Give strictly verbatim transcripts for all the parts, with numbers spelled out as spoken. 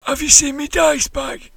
Have you seen me dice bag?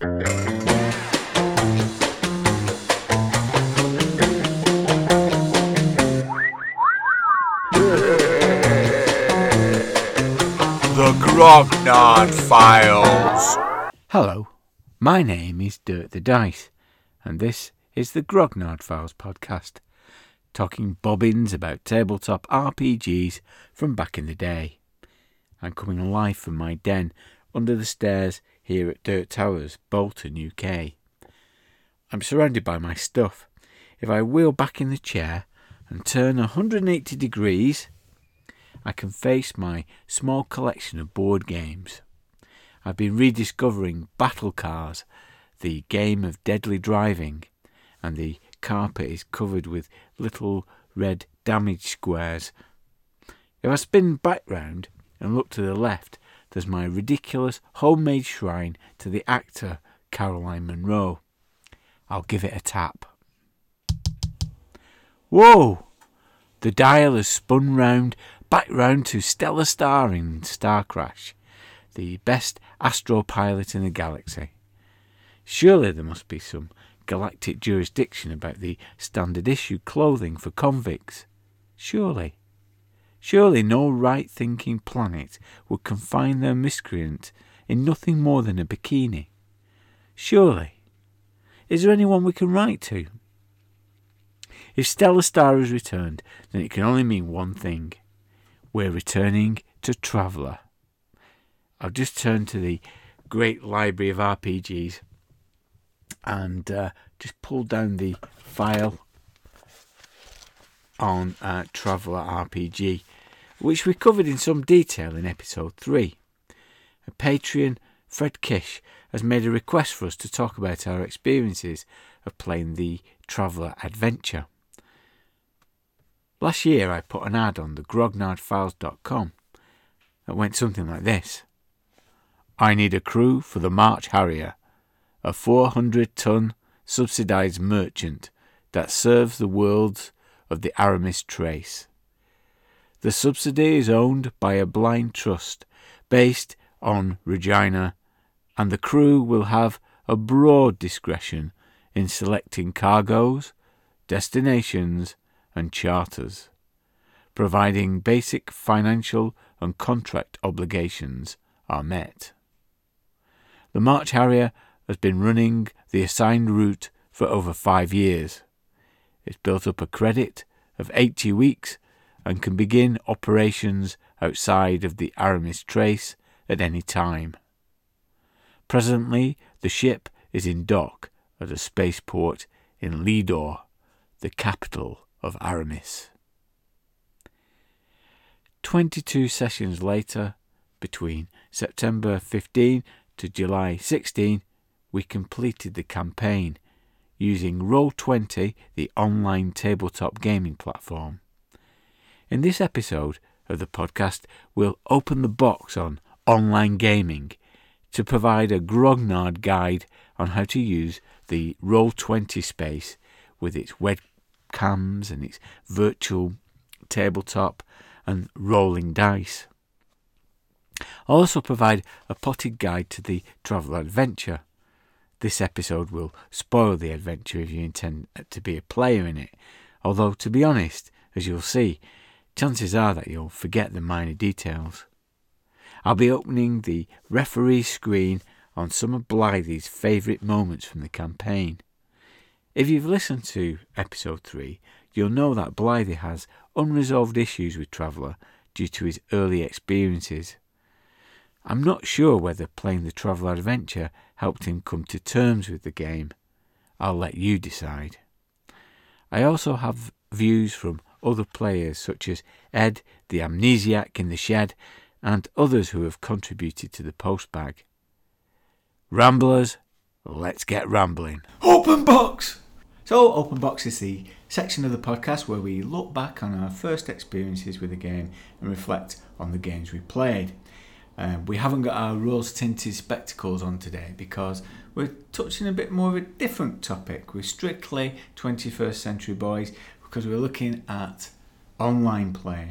The Grognard Files. Hello, my name is Dirt the Dice, and this is the Grognard Files podcast, talking bobbins about tabletop R P Gs from back in the day. I'm coming live from my den under the stairs here at Dirt Towers, Bolton, U K. I'm surrounded by my stuff. If I wheel back in the chair and turn one hundred eighty degrees, I can face my small collection of board games. I've been rediscovering Battle Cars, the game of deadly driving, and the carpet is covered with little red damage squares. If I spin back round and look to the left, there's my ridiculous homemade shrine to the actor Caroline Munro. I'll give it a tap. Whoa! The dial has spun round, back round to Stellar Star in Star Crash, the best astropilot in the galaxy. Surely there must be some galactic jurisdiction about the standard issue clothing for convicts. Surely. Surely no right-thinking planet would confine their miscreant in nothing more than a bikini. Surely. Is there anyone we can write to? If Stellar Star has returned, then it can only mean one thing. We're returning to Traveller. I've just turned to the great library of R P Gs and uh, just pulled down the file on uh, Traveller R P G, which we covered in some detail in episode three. A Patreon, Fred Kish, has made a request for us to talk about our experiences of playing the Traveller adventure. Last year I put an ad on the grognard files dot com that went something like this. I need a crew for the March Harrier, a four hundred ton subsidised merchant that serves the worlds of the Aramis Trace. The subsidy is owned by a blind trust based on Regina, and the crew will have a broad discretion in selecting cargoes, destinations and charters, providing basic financial and contract obligations are met. The March Harrier has been running the assigned route for over five years. It's built up a credit of eighty weeks and can begin operations outside of the Aramis Trace at any time. Presently, the ship is in dock at a spaceport in Lidor, the capital of Aramis. twenty-two sessions later, between September fifteenth to July sixteenth, we completed the campaign using Roll twenty, the online tabletop gaming platform. In this episode of the podcast, we'll open the box on online gaming to provide a grognard guide on how to use the Roll twenty space with its webcams and its virtual tabletop and rolling dice. I'll also provide a potted guide to the Traveller adventure. This episode will spoil the adventure if you intend to be a player in it, although to be honest, as you'll see, chances are that you'll forget the minor details. I'll be opening the referee screen on some of Blythy's favourite moments from the campaign. If you've listened to episode three, you'll know that Blythy has unresolved issues with Traveller due to his early experiences. I'm not sure whether playing the Traveller adventure helped him come to terms with the game. I'll let you decide. I also have views from other players such as Ed, the amnesiac in the shed, and others who have contributed to the postbag. Ramblers, let's get rambling. Open box! So, Open Box is the section of the podcast where we look back on our first experiences with a game and reflect on the games we played. Um, we haven't got our rose-tinted spectacles on today because we're touching a bit more of a different topic. We're strictly twenty-first century boys because we're looking at online play.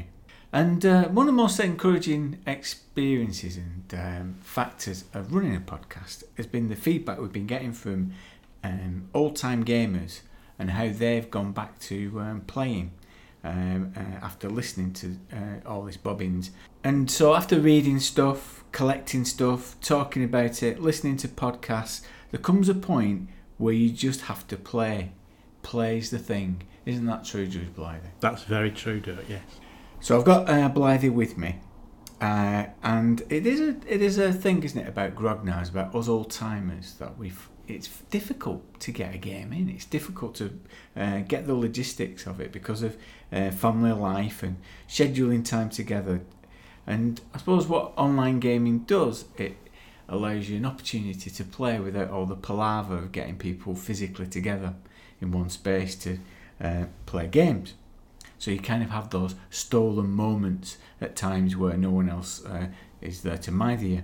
And uh, one of the most encouraging experiences and um, factors of running a podcast has been the feedback we've been getting from um, old-time gamers and how they've gone back to um, playing um, uh, after listening to uh, all this bobbins. And so after reading stuff, collecting stuff, talking about it, listening to podcasts, there comes a point where you just have to play. Play's the thing. Isn't that true, Judge Blythe? That's very true, Dirk, yes. So I've got uh, Blythe with me, uh, and it is a it is a thing, isn't it, about grognards, about us old timers, that we've. It's difficult to get a game in. It's difficult to uh, get the logistics of it because of uh, family life and scheduling time together. And I suppose what online gaming does, it allows you an opportunity to play without all the palaver of getting people physically together in one space to uh, play games. So you kind of have those stolen moments at times where no one else uh, is there to mither you.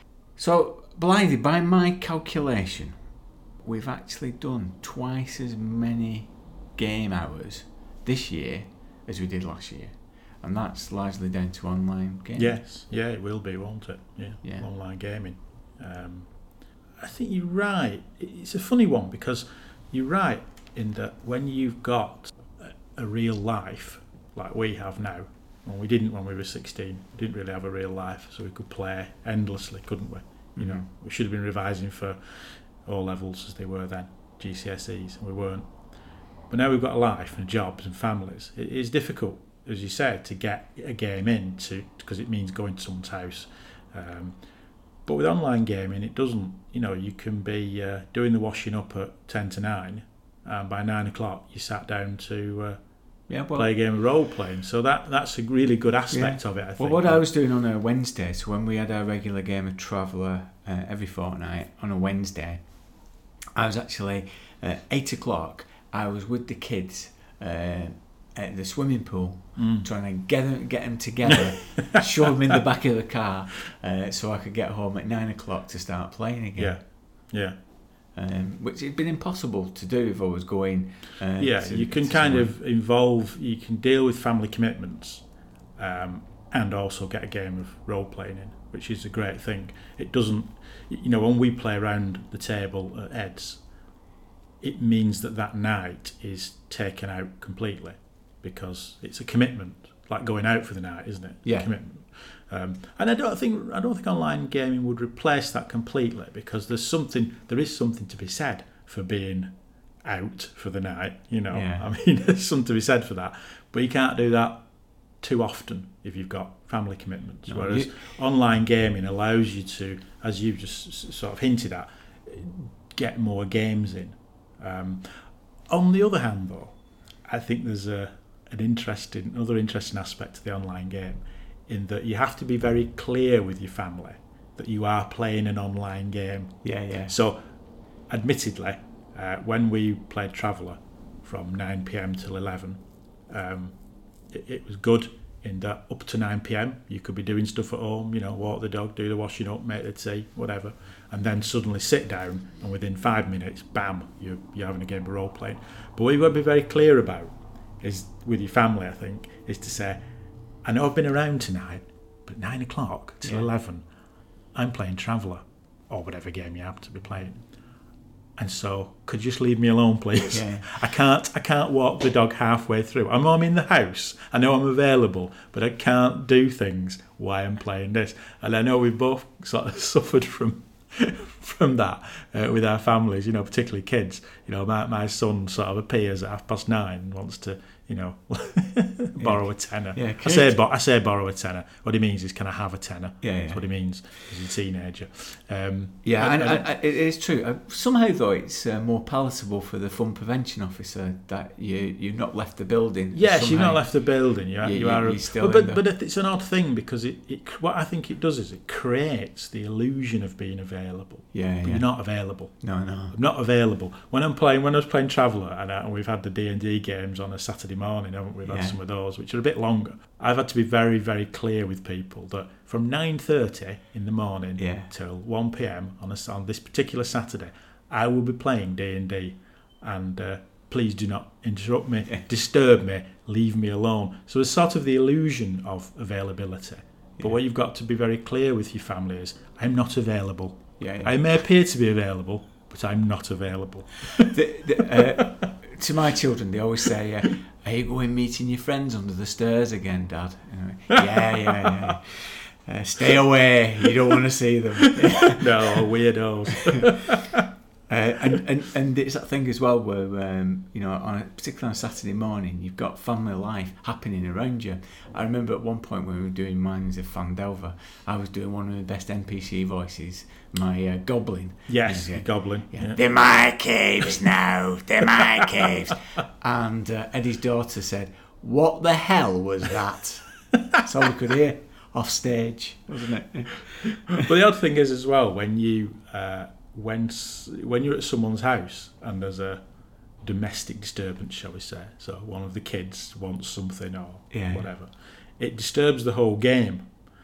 So, Blythe, by my calculation, we've actually done twice as many game hours this year as we did last year. And that's largely down to online gaming. Yes, yeah, it will be, won't it? Yeah, yeah. Online gaming. Um, I think you're right. It's a funny one because you're right in that when you've got a real life like we have now, and we didn't when we were sixteen, we didn't really have a real life, so we could play endlessly, couldn't we? You Mm-hmm. know, we should have been revising for O levels as they were then, G C S Es, and we weren't. But now we've got a life and jobs and families. It is difficult, as you said, to get a game in to because it means going to someone's house. Um, but with online gaming, it doesn't. You know, you can be uh, doing the washing up at ten to nine, and by nine o'clock you sat down to uh, yeah, well, play a game of role playing. So that that's a really good aspect yeah. of it, I think. Well, what I was doing on a Wednesday, so when we had our regular game of Traveller uh, every fortnight on a Wednesday, I was actually at eight o'clock. I was with the kids uh, at the swimming pool, Mm. trying to get them, get them together, shove them in the back of the car, uh, so I could get home at nine o'clock to start playing again. Yeah, yeah. Um, which had been impossible to do if I was going. Uh, yeah, to, you can to kind swim. of involve, you can deal with family commitments um, and also get a game of role playing in, which is a great thing. It doesn't, you know, when we play around the table at Ed's, it means that that night is taken out completely because it's a commitment, like going out for the night, isn't it? Yeah. A commitment. Um, and I don't think I don't think online gaming would replace that completely because there's something there is something to be said for being out for the night. You know, Yeah. I mean, there's something to be said for that, but you can't do that too often if you've got family commitments. No, Whereas you- online gaming allows you to, as you've just s- sort of hinted at, get more games in. Um, on the other hand, though, I think there's a an interesting, another interesting aspect to the online game, in that you have to be very clear with your family that you are playing an online game. Yeah, yeah. So, admittedly, uh, when we played Traveller from nine p.m. till eleven, um, it, it was good in that up to nine p.m. you could be doing stuff at home, you know, walk the dog, do the washing up, make the tea, whatever, and then suddenly sit down and within five minutes, bam, you're, you're having a game of role playing. But what you've got to be very clear about is, with your family, I think, is to say, I know I've been around tonight, but nine o'clock till Yeah. eleven, I'm playing Traveller, or whatever game you happen to be playing. And so, could you just leave me alone, please? Yeah. I can't. I can't walk the dog halfway through. I'm, I'm in the house. I know I'm available, but I can't do things while I'm playing this. And I know we've both sort of suffered from from that uh, with our families. You know, particularly kids. You know, my my son sort of appears at half past nine and wants to, you know, borrow a tenner. Yeah, I say bo- I say borrow a tenner. What he means is, can I have a tenner? Yeah, That's yeah. what he means as a teenager. Um, Yeah, I- and, I- and, and it is true. Uh, somehow, though, it's uh, more palatable for the fun prevention officer that you you've not left the building. Yes, you've Somehow- not left the building. You are. You- You, you- are. you're still but in but, the- but it's an odd thing because it, it. What I think it does is it creates the illusion of being available. Yeah, But yeah. you're not available. No, no. I'm not available when I'm playing. When I was playing Traveller, and, uh, and we've had the D and D games on a Saturday morning, haven't we? We've Yeah. had some of those, which are a bit longer. I've had to be very, very clear with people that from nine thirty in the morning Yeah. till one p.m. on a, on this particular Saturday, I will be playing D and D, and uh, please do not interrupt me, disturb me, leave me alone. So it's sort of the illusion of availability. But Yeah. what you've got to be very clear with your family is, I'm not available. Yeah, yeah. I may appear to be available, but I'm not available. the, the, uh, to my children, they always say, uh, "Are you going meeting your friends under the stairs again, Dad?" And I'm like, yeah, yeah, yeah. Uh, stay away. You don't want to see them. No, weirdos. Uh, and, and and it's that thing as well where um, you know, on a, particularly on a Saturday morning, you've got family life happening around you. I remember at one point when we were doing Minds of Fandelver, I was doing one of the best N P C voices, my uh, goblin. Yes, Yeah. the goblin. Yeah. Yeah. They're my caves now. They're my caves. And uh, Eddie's daughter said, "What the hell was that?" That's all we could hear off stage, wasn't it? But the odd thing is as well, when you uh, when s- when you're at someone's house and there's a domestic disturbance, shall we say, so one of the kids wants something or Yeah. whatever, it disturbs the whole game.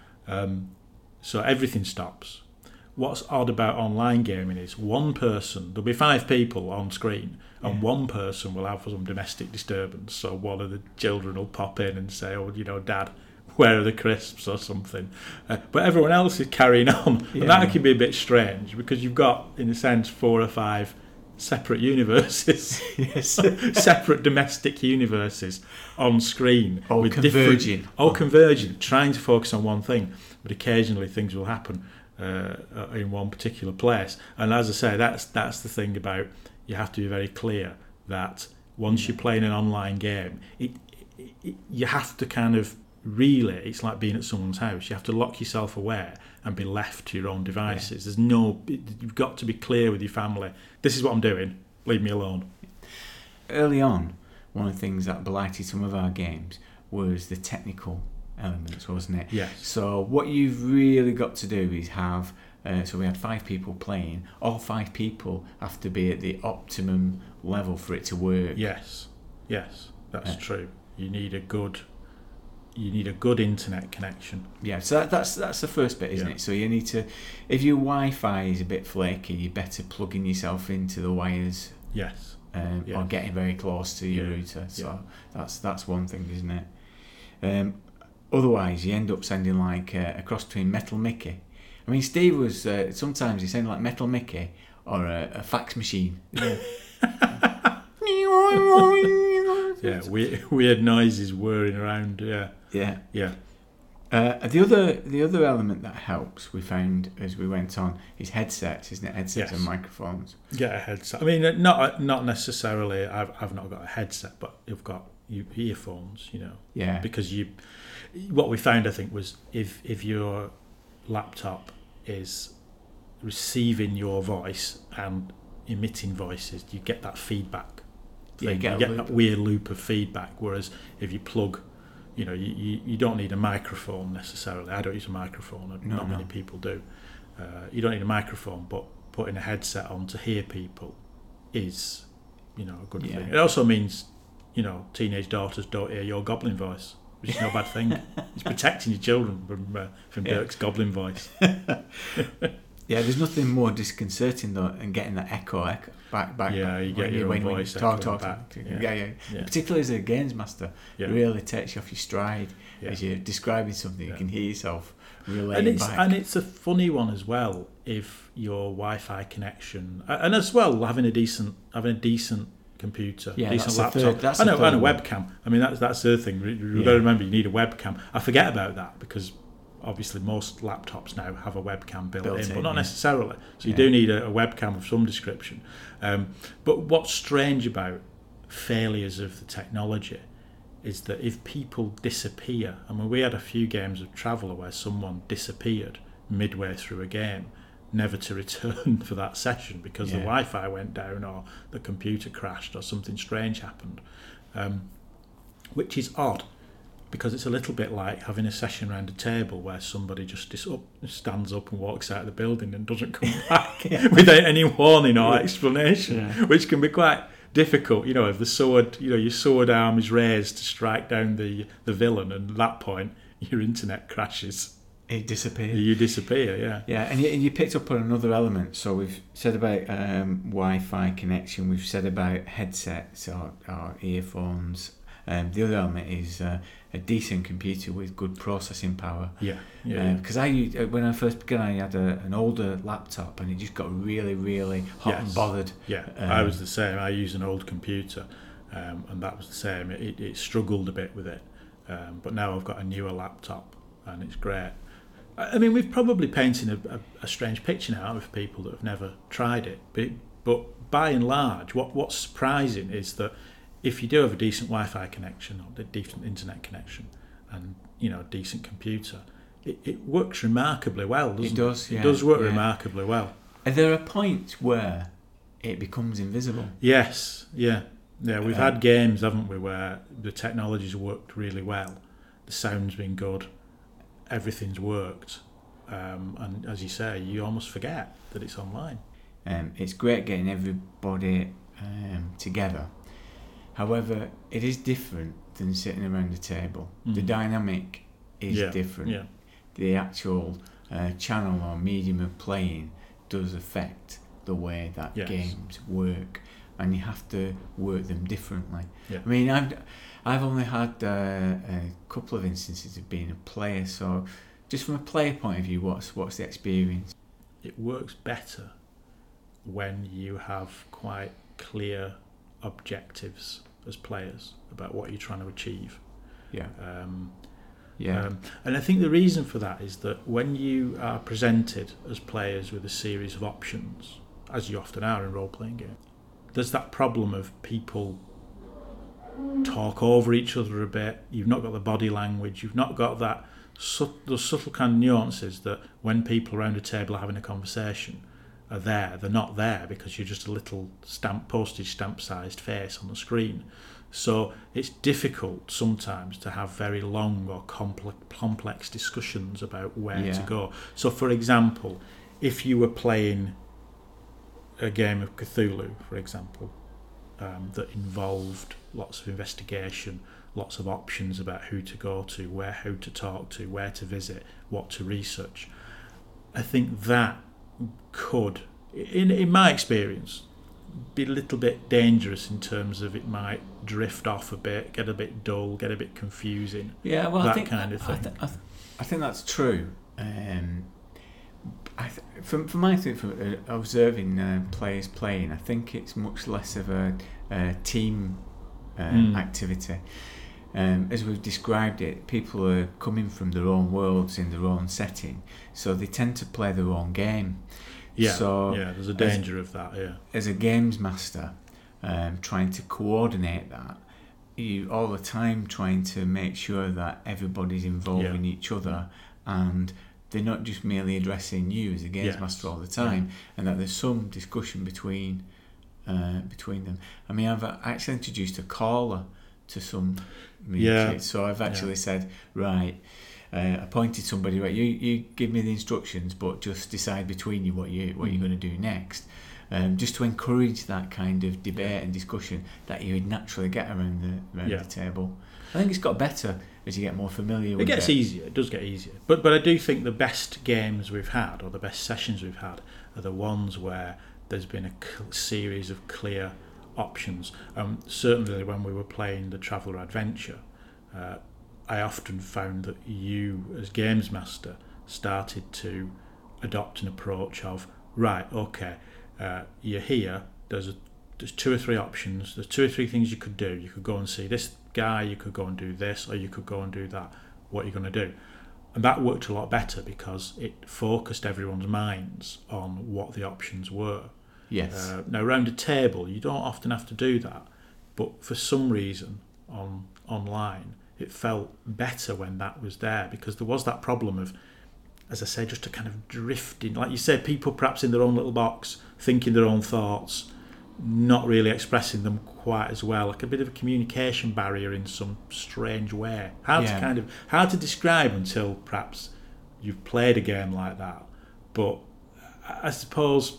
Um, so everything stops. What's odd about online gaming is one person, there'll be five people on screen, and Yeah. one person will have some domestic disturbance. So one of the children will pop in and say, "Oh, you know, Dad, where are the crisps?" or something. Uh, but everyone else is carrying on. Yeah. And that can be a bit strange because you've got, in a sense, four or five separate universes, Yes. separate domestic universes on screen. All with converging. different- All converging, trying to focus on one thing. But occasionally things will happen uh, in one particular place. And as I say, that's that's the thing about, you have to be very clear that once you're playing an online game, it, it, it, you have to kind of, really, it's like being at someone's house. You have to lock yourself away and be left to your own devices. There's no, you've got to be clear with your family. This is what I'm doing. Leave me alone. Early on, one of the things that blighted some of our games was the technical elements, wasn't it? Yes. So what you've really got to do is have, uh, so we had five people playing, all five people have to be at the optimum level for it to work. Yes. Yes, that's Yeah. true. You need a good, you need a good internet connection. Yeah, so that, that's that's the first bit, isn't Yeah. it? So you need to, if your Wi-Fi is a bit flaky, you're better plugging yourself into the wires Yes. um, Yeah. or getting very close to your Yeah. router. So Yeah. that's that's one thing, isn't it? Um, otherwise, you end up sounding like uh, a cross between Metal Mickey. I mean, Steve was uh, sometimes he sounded like Metal Mickey or a, a fax machine. Yeah. Yeah, weird, weird noises whirring around. Yeah. Yeah. Yeah. Uh, the other the other element that helps, we found as we went on, is headsets, isn't it? Headsets Yes. and microphones. Get a headset. I mean, not not necessarily. I've I've not got a headset, but you've got you earphones. You know, Yeah. because you. What we found, I think, was if if your laptop is receiving your voice and emitting voices, you get that feedback. Yeah, you thing. get you a get loop. that weird loop of feedback. Whereas if you plug, you know, you, you, you don't need a microphone necessarily. I don't use a microphone. and No, not many no. people do. Uh, you don't need a microphone, but putting a headset on to hear people is, you know, a good Yeah. thing. It also means, you know, teenage daughters don't hear your goblin voice, which is no bad thing. It's protecting your children from uh, from Yeah. Dirk's goblin voice. Yeah, there's nothing more disconcerting though than getting that echo, echo back, back. Yeah, back, you when get your when, own when you voice talk, echoing talk, back. talk. Yeah. Yeah, yeah. Yeah. Particularly as a games master, Yeah. it really takes you off your stride Yeah. as you're describing something. Yeah. You can hear yourself And relating it's back. and it's a funny one as well if your Wi-Fi connection, and as well having a decent having a decent computer, Yeah, decent that's the laptop, third- that's and, the a, and a third one. webcam. I mean, that's that's the other thing. You've Yeah. got to remember, you need a webcam. I forget about that because obviously most laptops now have a webcam built, Built in, in, but not yeah. necessarily. So you Yeah. do need a, a webcam of some description. Um, but what's strange about failures of the technology is that if people disappear, I mean, we had a few games of Traveller where someone disappeared midway through a game, never to return for that session because the Yeah. Wi-Fi went down or the computer crashed or something strange happened, um, which is odd because it's a little bit like having a session around a table where somebody just dis- up, stands up and walks out of the building and doesn't come back without any warning or explanation, Yeah. which can be quite difficult. You know, if the sword, you know, your sword arm is raised to strike down the, the villain, and at that point your internet crashes. it disappeared. You disappear, yeah. Yeah, and you, and you picked up on another element. So we've said about um, Wi-Fi connection. We've said about headsets or, or earphones. Um, the other element is uh, a decent computer with good processing power. Yeah, yeah. Because I used, when I first began, I had a, an older laptop, and it just got really, really hot Yes. and bothered. Yeah, Um, I was the same. I used an old computer, um, and that was the same. It, it struggled a bit with it, um, but now I've got a newer laptop, and it's great. I I mean, we've probably painted a, a, a strange picture now of people that have never tried it, but but by and large, what what's surprising is that if you do have a decent Wi-Fi connection or a decent internet connection, and you know a decent computer, it, it works remarkably well. Doesn't it? It does. Yeah, It does work yeah. remarkably well. Are there are points where it becomes invisible? Yes, yeah, yeah. We've Uh, had games, haven't we, where the technology's worked really well, the sound's been good, everything's worked, um, and as you say, you almost forget that it's online. Um, it's great getting everybody um, together. However, it is different than sitting around a table. The Mm. dynamic is Yeah, different. Yeah, The actual uh, channel or medium of playing does affect the way that Yes. games work, and you have to work them differently. Yeah. I mean, I've I've only had uh, a couple of instances of being a player, so just from a player point of view, what's what's the experience? it works better when you have quite clear objectives as players about what you're trying to achieve. Yeah, Um, yeah, Um, and I think the reason for that is that when you are presented as players with a series of options, as you often are in role-playing games, there's that problem of people talk over each other a bit. You've not got the body language. You've not got that sut- those subtle kind of nuances that when people around a table are having a conversation are there. They're not there because you're just a little stamp postage stamp-sized face on the screen. So it's difficult sometimes to have very long or complex, complex discussions about where Yeah. to go. So, for example, if you were playing a game of Cthulhu, for example, um, that involved lots of investigation, lots of options about who to go to, where, who to talk to, where to visit, what to research, I think that could, in in my experience, be a little bit dangerous in terms of it might drift off a bit, get a bit dull, get a bit confusing. yeah. Well, that I think kind of I, thing. th- I, th- I think that's true. Um, I th- from from my thing, from uh, observing uh, players playing, I think it's much less of a, a team uh, Mm. activity. Um, as we've described it, people are coming from their own worlds in their own setting, so they tend to play their own game. Yeah, So yeah, there's a as- danger of that, yeah. as a games master, um, trying to coordinate that, you all the time trying to make sure that everybody's involving Yeah. each other, and they're not just merely addressing you as a games Yes. master all the time, and that there's some discussion between uh, between them. I mean, I've actually introduced a caller to some Yeah. kids, so I've actually Yeah. said, right, uh, appointed somebody, right, you, you give me the instructions, but just decide between you what you what Mm. you're going to do next. Um, just to encourage that kind of debate and discussion that you would naturally get around the around Yeah. the table. I think it's got better as you get more familiar It with gets it. easier. It does get easier. But but I do think the best games we've had, or the best sessions we've had, are the ones where there's been a cl- series of clear options. Um, certainly when we were playing the Traveller Adventure, uh, I often found that you, as games master, started to adopt an approach of, right, okay, uh, you're here, there's a there's two or three options, there's two or three things you could do. You could go and see this guy, you could go and do this, or you could go and do that. What are you going to do? And that worked a lot better because it focused everyone's minds on what the options were. Yes. Uh, now, around a table, you don't often have to do that, but for some reason, on online, it felt better when that was there because there was that problem of, as I say, just a kind of drifting, like you said, people perhaps in their own little box, thinking their own thoughts, not really expressing them quite as well, like a bit of a communication barrier in some strange way. Hard Yeah. to kind of hard to describe until perhaps you've played a game like that. But I suppose,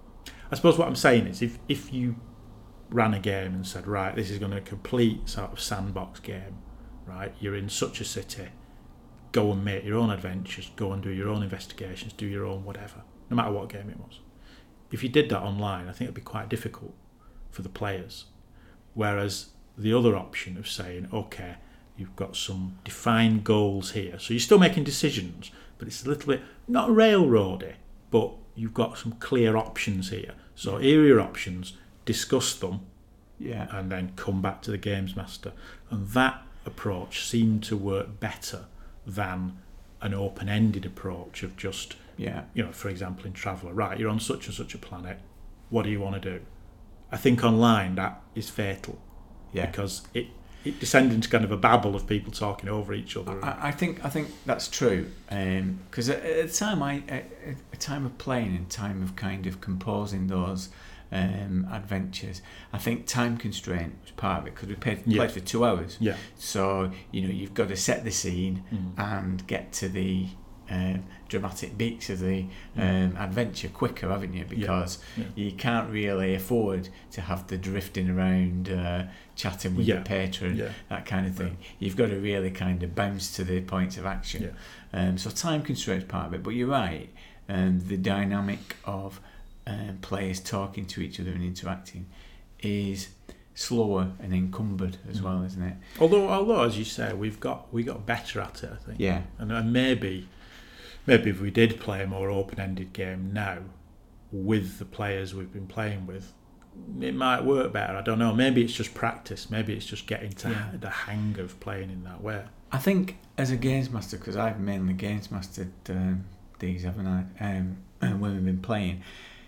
I suppose what I'm saying is, if if you ran a game and said, right, this is going to be a complete sort of sandbox game, right? You're in such a city, go and make your own adventures, go and do your own investigations, do your own whatever, no matter what game it was. If you did that online, I think it'd be quite difficult for the players. Whereas the other option of saying, okay, you've got some defined goals here, so you're still making decisions, but it's a little bit, not railroady, but you've got some clear options here. So here are your options, discuss them, Yeah. and then come back to the games master. And that approach seemed to work better than an open-ended approach of just, Yeah. you know, for example, in Traveller, right, you're on such and such a planet, what do you want to do? I think online that is fatal, Yeah. because it, it descended into kind of a babble of people talking over each other. I, I think I think that's true, because at, at the time I at a time of playing and time of kind of composing those um, adventures, I think time constraint was part of it, because we played, Yeah. played for two hours. Yeah. So you know you've got to set the scene Mm. and get to the um, dramatic beats of the um, adventure quicker, haven't you? Because Yeah. you can't really afford to have the drifting around, uh, chatting with Yeah. the patron, Yeah. that kind of thing. You've got to really kind of bounce to the points of action. Yeah. Um, so time constraints part of it, but you're right. Um, the dynamic of um, players talking to each other and interacting is slower and encumbered as Mm. well, isn't it? Although, although as you say, we've got we got better at it, I think. Yeah. And, and maybe, maybe if we did play a more open-ended game now, with the players we've been playing with, it might work better. I don't know. Maybe it's just practice. Maybe it's just getting to Yeah. the hang of playing in that way. I think as a games master, because I've mainly games mastered um, these, haven't I? Um, when we've been playing,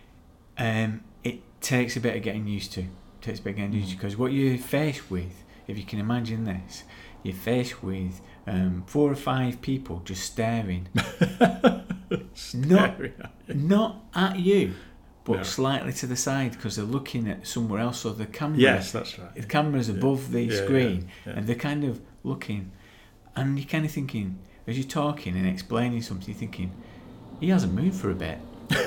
um, it takes a bit of getting used to. It takes a bit of getting used to, because what you're faced with, if you can imagine this, you're faced with um, four or five people just staring, not not at you, but No. slightly to the side, because they're looking at somewhere else. So the camera, Yes, that's right. the camera's above the Yeah, screen, yeah, yeah. and they're kind of looking, and you're kind of thinking, as you're talking and explaining something, you're thinking, he hasn't moved for a bit.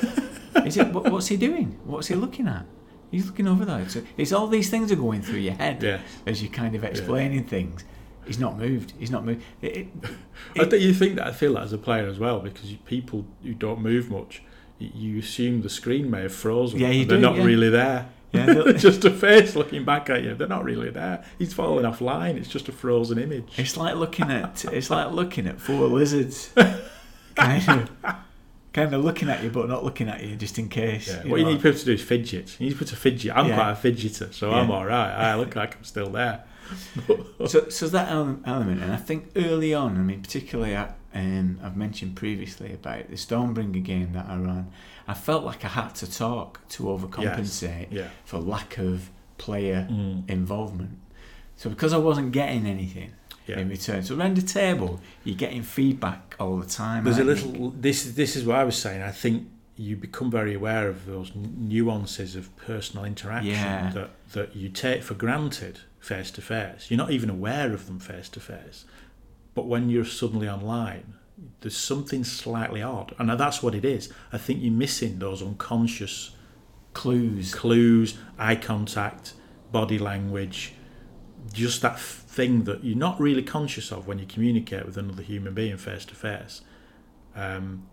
Is it? What, what's he doing? What's he looking at? He's looking over there. So it's all these things are going through your head Yes. as you're kind of explaining things. He's not moved. He's not moved. It, it, I think you think that. I feel that as a player as well, because you, people who don't move much, you, you assume the screen may have frozen. Yeah, you and they're do, not yeah. really there. Yeah, they'll- Just a face looking back at you. They're not really there. He's falling offline. It's just a frozen image. It's like looking at it's like looking at four lizards, kind of, kind of looking at you, but not looking at you, just in case. Yeah. you What you know. need people to do is fidget. You need people to fidget. I'm Yeah. quite a fidgeter, so Yeah. I'm all right. I look like I'm still there. So, so that ele- element, and I think early on, I mean, particularly I, um, I've mentioned previously about the Stormbringer game that I ran, I felt like I had to talk to overcompensate Yeah. for lack of player Mm. involvement. So because I wasn't getting anything Yeah. in return, so around the table, you're getting feedback all the time. There's a aren't you? little. This this is what I was saying. I think you become very aware of those n- nuances of personal interaction Yeah. that that you take for granted face to face. You're not even aware of them face to face, but when you're suddenly online, there's something slightly odd, and that's what it is. I think you're missing those unconscious clues. clues, eye contact, body language, just that f- thing that you're not really conscious of when you communicate with another human being face to face. Um,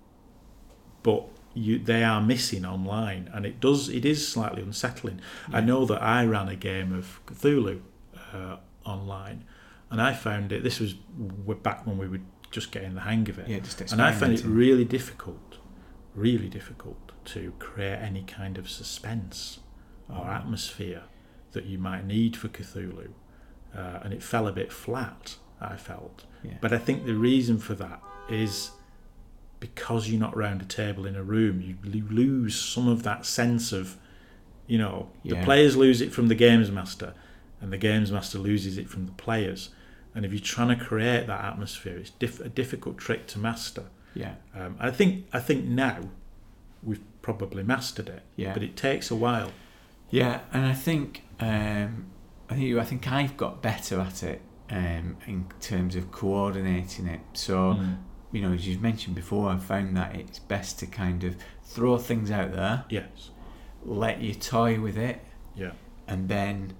but you, they are missing online, and it does. It is slightly unsettling. I know that I ran a game of Cthulhu uh, online, and I found it. This was w- back when we were just getting the hang of it, Yeah, just and I found it experimenting. really difficult, really difficult to create any kind of suspense or Oh. atmosphere that you might need for Cthulhu, uh, and it fell a bit flat, I felt. Yeah. But I think the reason for that is because you're not round a table in a room, you lo- lose some of that sense of, you know, the Yeah. players lose it from the games master, and the games master loses it from the players. And if you're trying to create that atmosphere, it's diff- a difficult trick to master. Yeah. Um, I think I think now we've probably mastered it, Yeah. but it takes a while. Yeah, and I think um, I think I think I've got better at it um, in terms of coordinating it. So Mm. you know, as you've mentioned before, I've found that it's best to kind of throw things out there, Yes. let you toy with it, Yeah. and then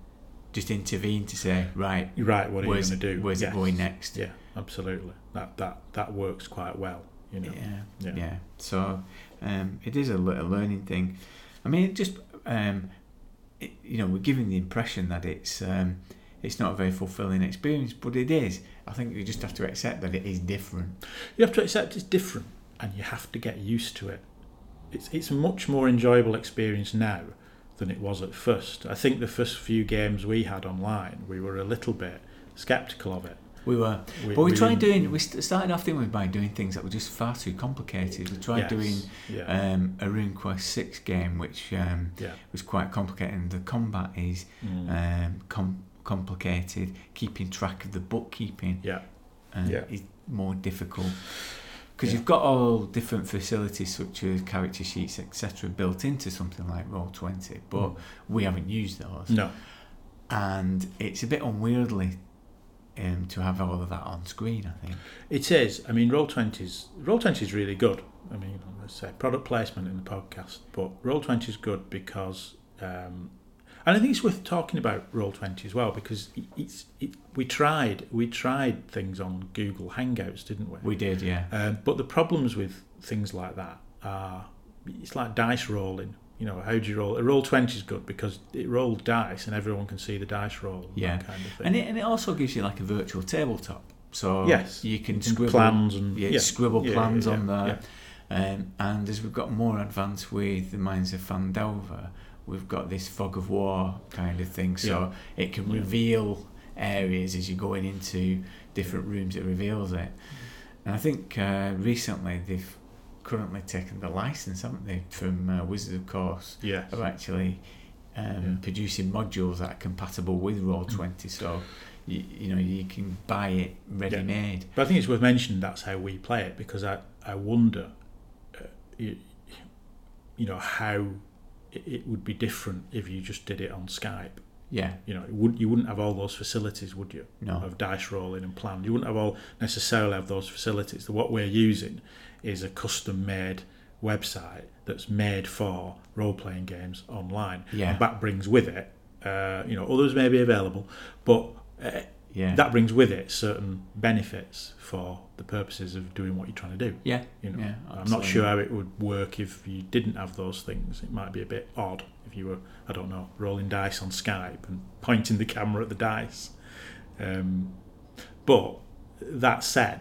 just intervene to say, right, right, what are you where's, going to do? where's Yes. it going next? Yeah, absolutely. That that that works quite well. You know. Yeah, yeah. Yeah. So um, it is a, li- a learning thing. I mean, it just um, it, you know, we're giving the impression that it's um, it's not a very fulfilling experience, but it is. I think you just have to accept that it is different. You have to accept it's different, and you have to get used to it. It's it's a much more enjoyable experience now than it was at first. I think the first few games we had online, we were a little bit sceptical of it. We were, We- but we, we tried didn't- doing. We st- started off didn't we, by doing things that were just far too complicated. We tried Yes, doing yeah. um, a RuneQuest six game, which um, Yeah. was quite complicated. And the combat is Mm. um, com- complicated. Keeping track of the bookkeeping Yeah. uh, Yeah. is more difficult because Yeah. you've got all different facilities such as character sheets, et cetera, built into something like Roll Twenty, but Mm. we haven't used those, No. and it's a bit unwieldy. Um, to have all of that on screen, I think. It is. I mean, Roll twenty's Roll twenty is really good. I mean, let's say product placement in the podcast, but Roll twenty is good because, um, and I think it's worth talking about Roll twenty as well because it, it's it, we tried we tried things on Google Hangouts, didn't we? We did, yeah. Um, but the problems with things like that are it's like dice rolling. You know, how do you roll? A Roll twenty is good because it rolled dice and everyone can see the dice roll. And Yeah, that kind of thing. and it and it also gives you like a virtual tabletop, so Yes, you can you can scribble plans and- yeah, yeah, scribble yeah, plans yeah, on yeah, there. Um, and as we've got more advanced with the Mines of Fandelver, we've got this fog of war kind of thing, so it can Yeah. reveal areas as you're going into different rooms. It reveals it, and I think uh, recently they've currently taken the license, haven't they, from uh, Wizards of Course, Yes. of actually um, Yeah. producing modules that are compatible with Roll Twenty. So you, you know you can buy it ready made. But I think it's worth mentioning that's how we play it because I, I wonder, uh, you, you know, how it, it would be different if you just did it on Skype. Yeah, You know, it would, you wouldn't have all those facilities, would you? No. Of dice rolling and plan. You wouldn't have all necessarily have those facilities. The, what we're using is a custom-made website that's made for role-playing games online. Yeah. And that brings with it, uh, you know, others may be available, but uh, yeah, that brings with it certain benefits for the purposes of doing what you're trying to do. yeah, You know, yeah. I'm not absolutely. sure how it would work if you didn't have those things. It might be a bit odd if you were, I don't know, rolling dice on Skype and pointing the camera at the dice. Um, but that said,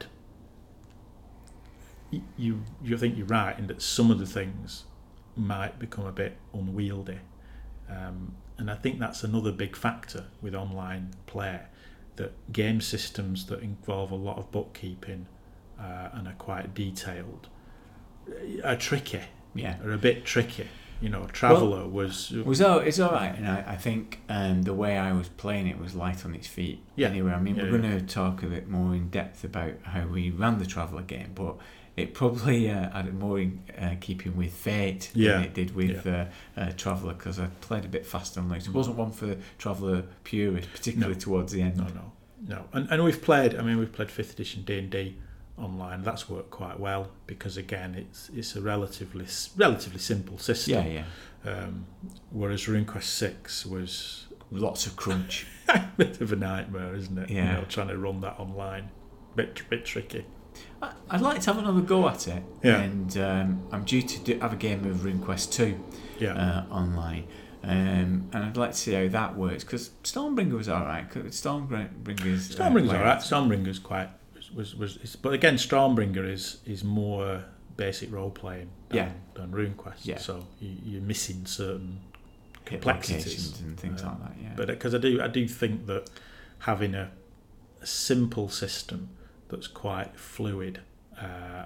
y- you you think you're right in that some of the things might become a bit unwieldy, um, and I think that's another big factor with online play. That game systems that involve a lot of bookkeeping uh, and are quite detailed are tricky, Yeah. are a bit tricky. You know, Traveller was... It was all, it's all right, and I, I think um, the way I was playing it was light on its feet. Yeah. Anyway, I mean, Yeah, we're yeah. going to talk a bit more in depth about how we ran the Traveller game, but it probably uh, had it more in uh, keeping with Fate Yeah. than it did with uh, uh, Traveller, because I played a bit faster and loose. It wasn't one for Traveller purists, particularly No. towards the end. No, no, no. And, and we've played, I mean, we've played fifth edition D and D online. That's worked quite well because, again, it's it's a relatively relatively simple system. Yeah, yeah. Um, whereas RuneQuest six was Lots of crunch. a bit of a nightmare, isn't it? Yeah. You know, trying to run that online. Bit, bit tricky. I- I'd like to have another go at it. Yeah. And um, I'm due to do, have a game of RuneQuest two Yeah. uh, online. Um, and I'd like to see how that works, because Stormbringer was alright. Stormbringer's uh, Stormbringer's like- alright. Stormbringer's quite was was, was but again, Stormbringer is is more basic role playing than, Yeah. than RuneQuest. Yeah. So you, you're missing certain hit complexities locations and things Um, like that. Yeah. But because I do I do think that having a, a simple system that's quite fluid uh,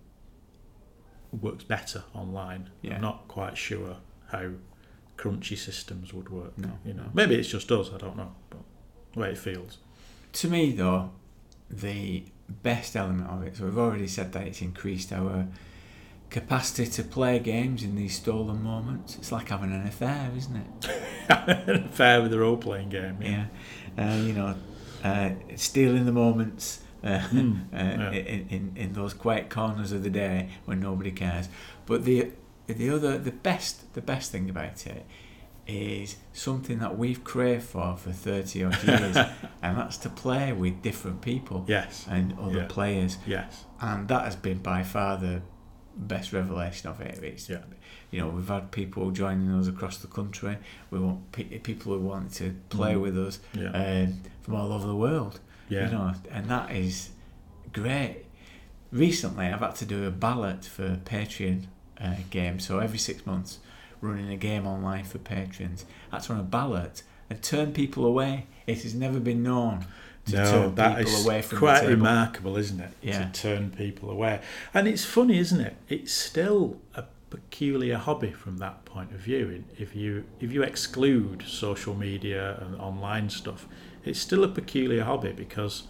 works better online. Yeah. I'm not quite sure how crunchy systems would work. No, you know, no. maybe it's just us. I don't know, but the way it feels. To me, though, the best element of it, so we've already said that it's increased our capacity to play games in these stolen moments. It's like having an affair, isn't it? Fair with the role playing game. Yeah. Yeah. Uh, you know, uh, stealing the moments uh, Mm, uh, yeah. in, in in those quiet corners of the day when nobody cares. But the the other the best the best thing about it is something that we've craved for for thirty odd years, and that's to play with different people Yes. and other Yeah. players. Yes. And that has been by far the best revelation of it. It's, Yeah. you know, we've had people joining us across the country. We want pe- people who want to play Mm. with us Yeah. um, from all over the world. Yeah. You know, and that is great. Recently, I've had to do a ballot for Patreon uh, game. So every six months, running a game online for patrons. I had to run a ballot and turn people away. It has never been known to No, turn that people is away from quite the table. remarkable, isn't it? Yeah. To turn people away. And it's funny, isn't it? It's still a peculiar hobby from that point of view. If you if you exclude social media and online stuff, it's still a peculiar hobby because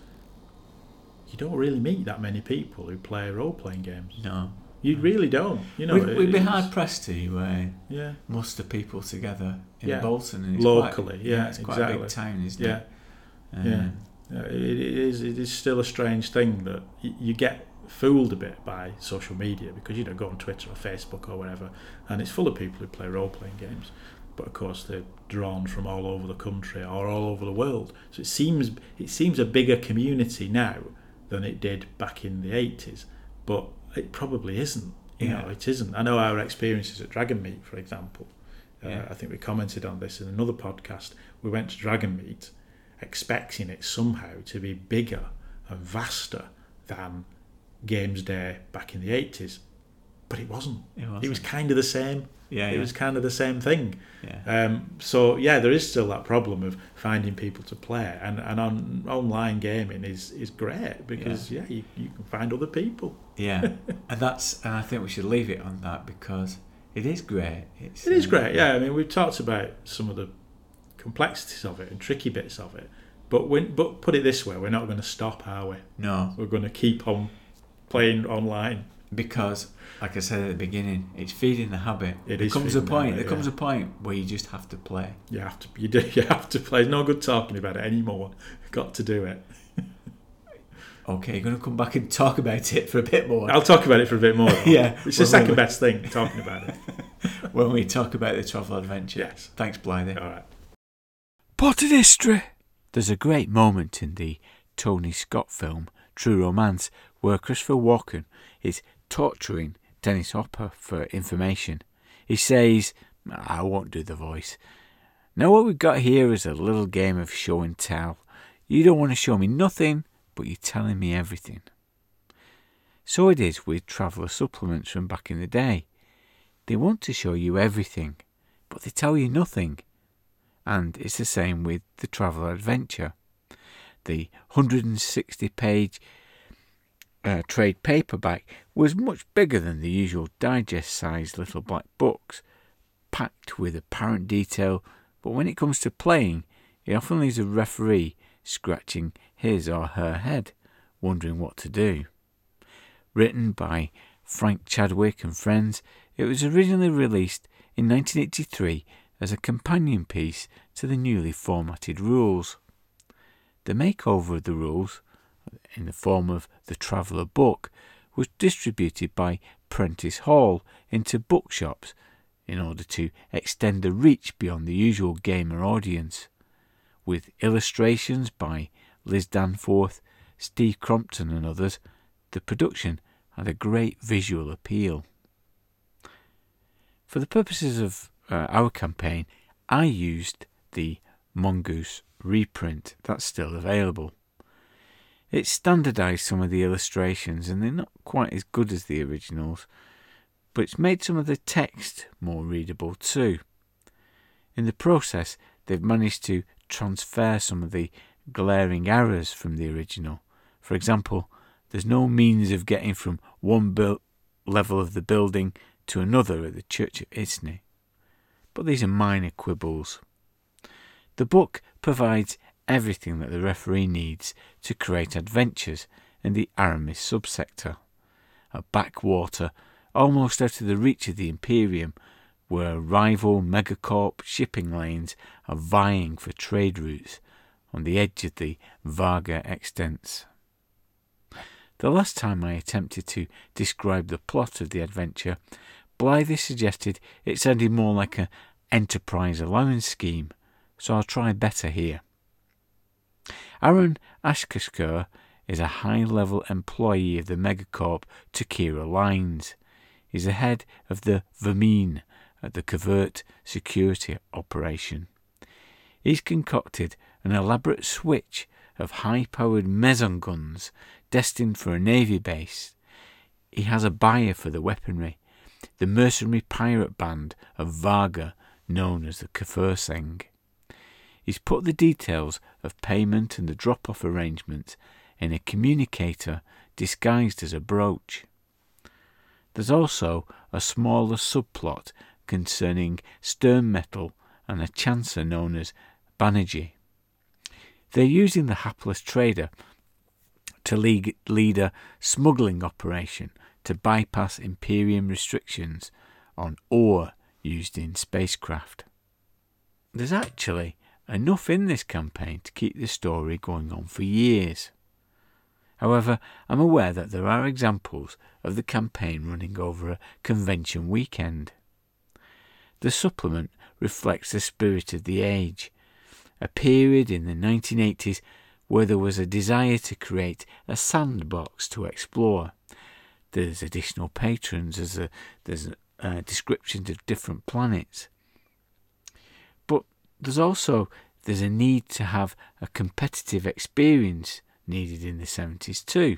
you don't really meet that many people who play role-playing games. No. You really don't. You know, we'd, we'd be it's- hard pressed to uh, Yeah. muster people together in Yeah. Bolton. And it's Locally, quite, yeah, it's quite a big exactly. town, isn't Yeah. it? Uh, Yeah. Yeah, it, it is. It is still a strange thing that y- you get fooled a bit by social media because you don't go on Twitter or Facebook or whatever, and it's full of people who play role-playing games. But of course, they're drawn from all over the country or all over the world. So it seems it seems a bigger community now than it did back in the eighties. But it probably isn't. You Yeah. know, it isn't. I know our experiences at Dragon Meet, for example. Uh, Yeah. I think we commented on this in another podcast. We went to Dragon Meet expecting it somehow to be bigger and vaster than Games Day back in the eighties, but it wasn't. It wasn't. It was kind of the same. Yeah, it yeah. was kind of the same thing. Yeah. Um, so yeah, there is still that problem of finding people to play, and and on online gaming is is great because yeah, you, you can find other people. Yeah, and that's and I think we should leave it on that because it is great. It's, It is uh, great. Yeah, I mean we've talked about some of the complexities of it and tricky bits of it, but when but put it this way, we're not going to stop, are we? No, We're going to keep on playing online. because like I said at the beginning, it's feeding the habit. It there is comes a feeding the point. habit, there comes yeah. a point where you just have to play. You have to. You do. You have to play. It's no good talking about it anymore. Got to do it. Okay, you're going to come back and talk about it for a bit more. I'll talk about it for a bit more. though. Yeah. It's the Well, second well, best thing, talking about it. when we talk about the travel adventure. Yes. Thanks, Blythe. All right. Potted history. There's a great moment in the Tony Scott film True Romance where Christopher Walken is torturing Dennis Hopper for information. He says, I won't do the voice. Now what we've got here is a little game of show and tell. You don't want to show me nothing, but you're telling me everything. So it is with traveller supplements from back in the day. They want to show you everything, but they tell you nothing. And it's the same with the Traveller Adventure. The one hundred sixty page uh, trade paperback was much bigger than the usual digest-sized little black books, packed with apparent detail, but when it comes to playing, it often leaves a referee scratching his or her head, wondering what to do. Written by Frank Chadwick and friends, it was originally released in nineteen eighty-three as a companion piece to the newly formatted rules. The makeover of the rules, in the form of the Traveller book, was distributed by Prentice Hall into bookshops in order to extend the reach beyond the usual gamer audience. With illustrations by Liz Danforth, Steve Crompton and others, the production had a great visual appeal. For the purposes of uh, our campaign, I used the Mongoose reprint that's still available. It standardised some of the illustrations and they're not quite as good as the originals, but it's made some of the text more readable too. In the process, they've managed to transfer some of the glaring errors from the original. For example, there's no means of getting from one build level of the building to another at the Church of Isney. But these are minor quibbles. The book provides everything that the referee needs to create adventures in the Aramis subsector, a backwater almost out of the reach of the Imperium, where rival megacorp shipping lanes are vying for trade routes on the edge of the Varga extents. The last time I attempted to describe the plot of the adventure, Blythe suggested it sounded more like an enterprise allowance scheme, so I'll try better here. Aaron Ashkashkur is a high-level employee of the megacorp Takira Lines. He's the head of the Vermine at the covert security operation. He's concocted an elaborate switch of high-powered meson guns destined for a navy base. He has a buyer for the weaponry, the mercenary pirate band of Varga known as the Kaffurseng. He's put the details of payment and the drop-off arrangement in a communicator disguised as a brooch. There's also a smaller subplot concerning stern metal and a chancer known as Banerjee. They're using the hapless trader to lead, lead a smuggling operation to bypass Imperium restrictions on ore used in spacecraft. There's actually enough in this campaign to keep the story going on for years. However, I'm aware that there are examples of the campaign running over a convention weekend. The supplement reflects the spirit of the age, a period in the nineteen eighties where there was a desire to create a sandbox to explore. There's additional patrons, there's, a, there's uh, descriptions of different planets. But there's also there's a need to have a competitive experience needed in the seventies too,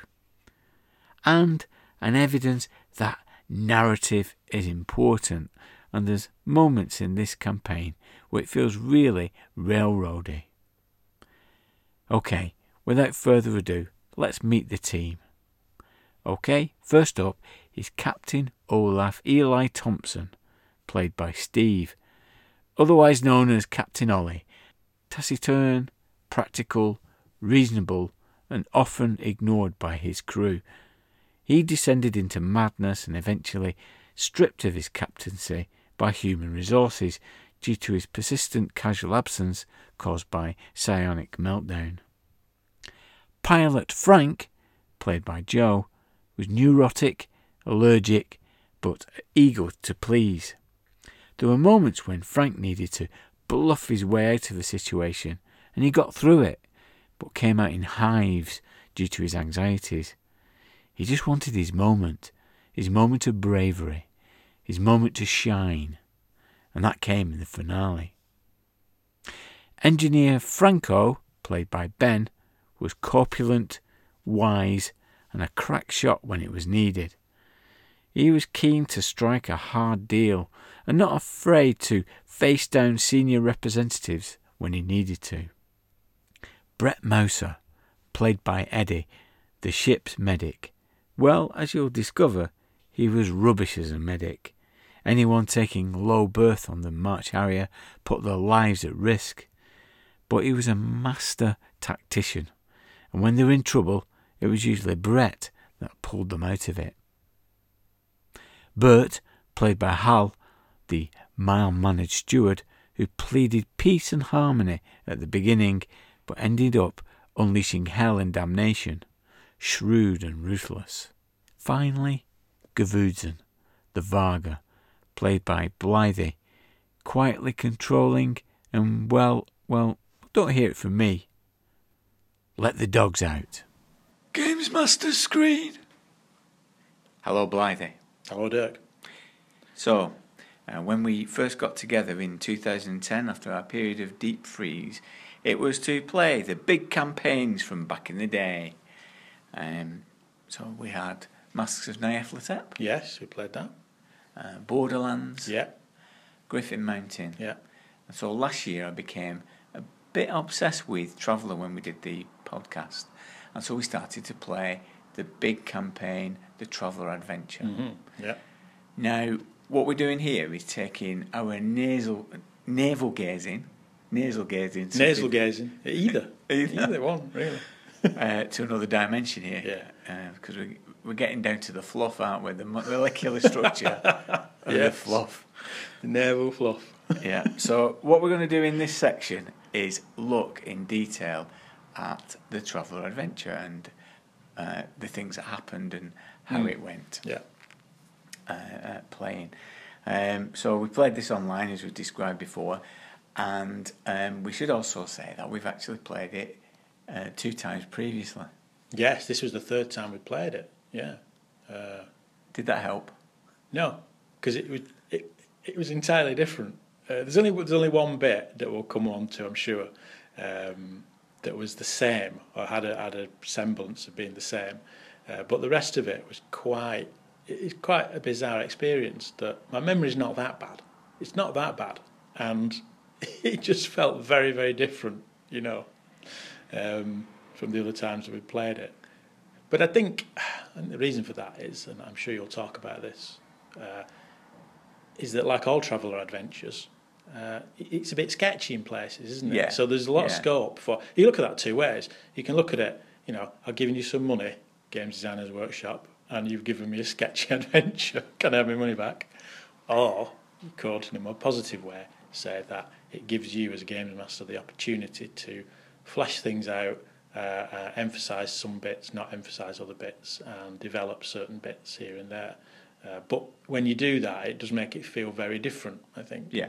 and an evidence that narrative is important, and there's moments in this campaign where it feels really railroady. Okay, without further ado, let's meet the team. Okay, first up is Captain Olaf Eli Thompson, played by Steve, otherwise known as Captain Ollie. Taciturn, practical, reasonable, and often ignored by his crew. He descended into madness and eventually stripped of his captaincy by human resources due to his persistent casual absence caused by psionic meltdown. Pilot Frank, played by Joe, was neurotic, allergic, but eager to please. There were moments when Frank needed to bluff his way out of the situation, and he got through it, but came out in hives due to his anxieties. He just wanted his moment, his moment of bravery, his moment to shine, and that came in the finale. Engineer Franco, played by Ben, was corpulent, wise, and a crack shot when it was needed. He was keen to strike a hard deal and not afraid to face down senior representatives when he needed to. Brett Mouser, played by Eddie, the ship's medic. Well, as you'll discover, he was rubbish as a medic. Anyone taking low berth on the March Harrier put their lives at risk. But he was a master tactician, and when they were in trouble, it was usually Brett that pulled them out of it. Bert, played by Hal, the mild-mannered steward, who pleaded peace and harmony at the beginning, but ended up unleashing hell and damnation, shrewd and ruthless. Finally, Gavudzen, the Varga, played by Blythe, quietly controlling and, well, well, don't hear it from me. Let the dogs out. Games Master screen. Hello, Blythe. Hello, Dirk. So, uh, when we first got together in two thousand ten, after our period of deep freeze, it was to play the big campaigns from back in the day. Um, so we had Masks of Nyarlathotep. Yes, we played that. Uh, Borderlands. Yeah. Griffin Mountain. Yeah. And so last year I became a bit obsessed with Traveller when we did the podcast. And so we started to play the big campaign, the Traveller Adventure. Mm-hmm. Yeah. Now, what we're doing here is taking our nasal, navel gazing, nasal gazing, Nasal gazing. Either. Either. Either one, really. uh, to another dimension here. Yeah. Because uh, we, we're getting down to the fluff, aren't we? The molecular structure of Yes. the fluff. The navel fluff. Yeah. So what we're going to do in this section is look in detail at the Traveller Adventure and uh, the things that happened and how mm. it went. Yeah. Uh, uh, playing. Um, so we played this online, as we described before, and um, we should also say that we've actually played it uh, two times previously. Yes, this was the third time we played it. Yeah. Uh, Did that help? no, because it was it, it was entirely different. Uh, there's only there's only one bit that we'll come on to, I'm sure, um, that was the same or had a had a semblance of being the same, uh, but the rest of it was quite it's quite a bizarre experience. That my memory's not that bad. It's not that bad, and it just felt very very different, you know, um, from the other times that we played it. But I think, and the reason for that is, and I'm sure you'll talk about this, uh, is that like all traveller adventures, uh, it's a bit sketchy in places, isn't it? Yeah. So there's a lot of Yeah. scope for. You look at that two ways. You can look at it, you know, I've given you some money, Games Designers Workshop, and you've given me a sketchy adventure. Can I have my money back? Or you could, in a more positive way, say that it gives you as a games master the opportunity to flesh things out. Uh, uh, emphasise some bits, not emphasise other bits, and develop certain bits here and there. Uh, but when you do that, it does make it feel very different, I think. Yeah.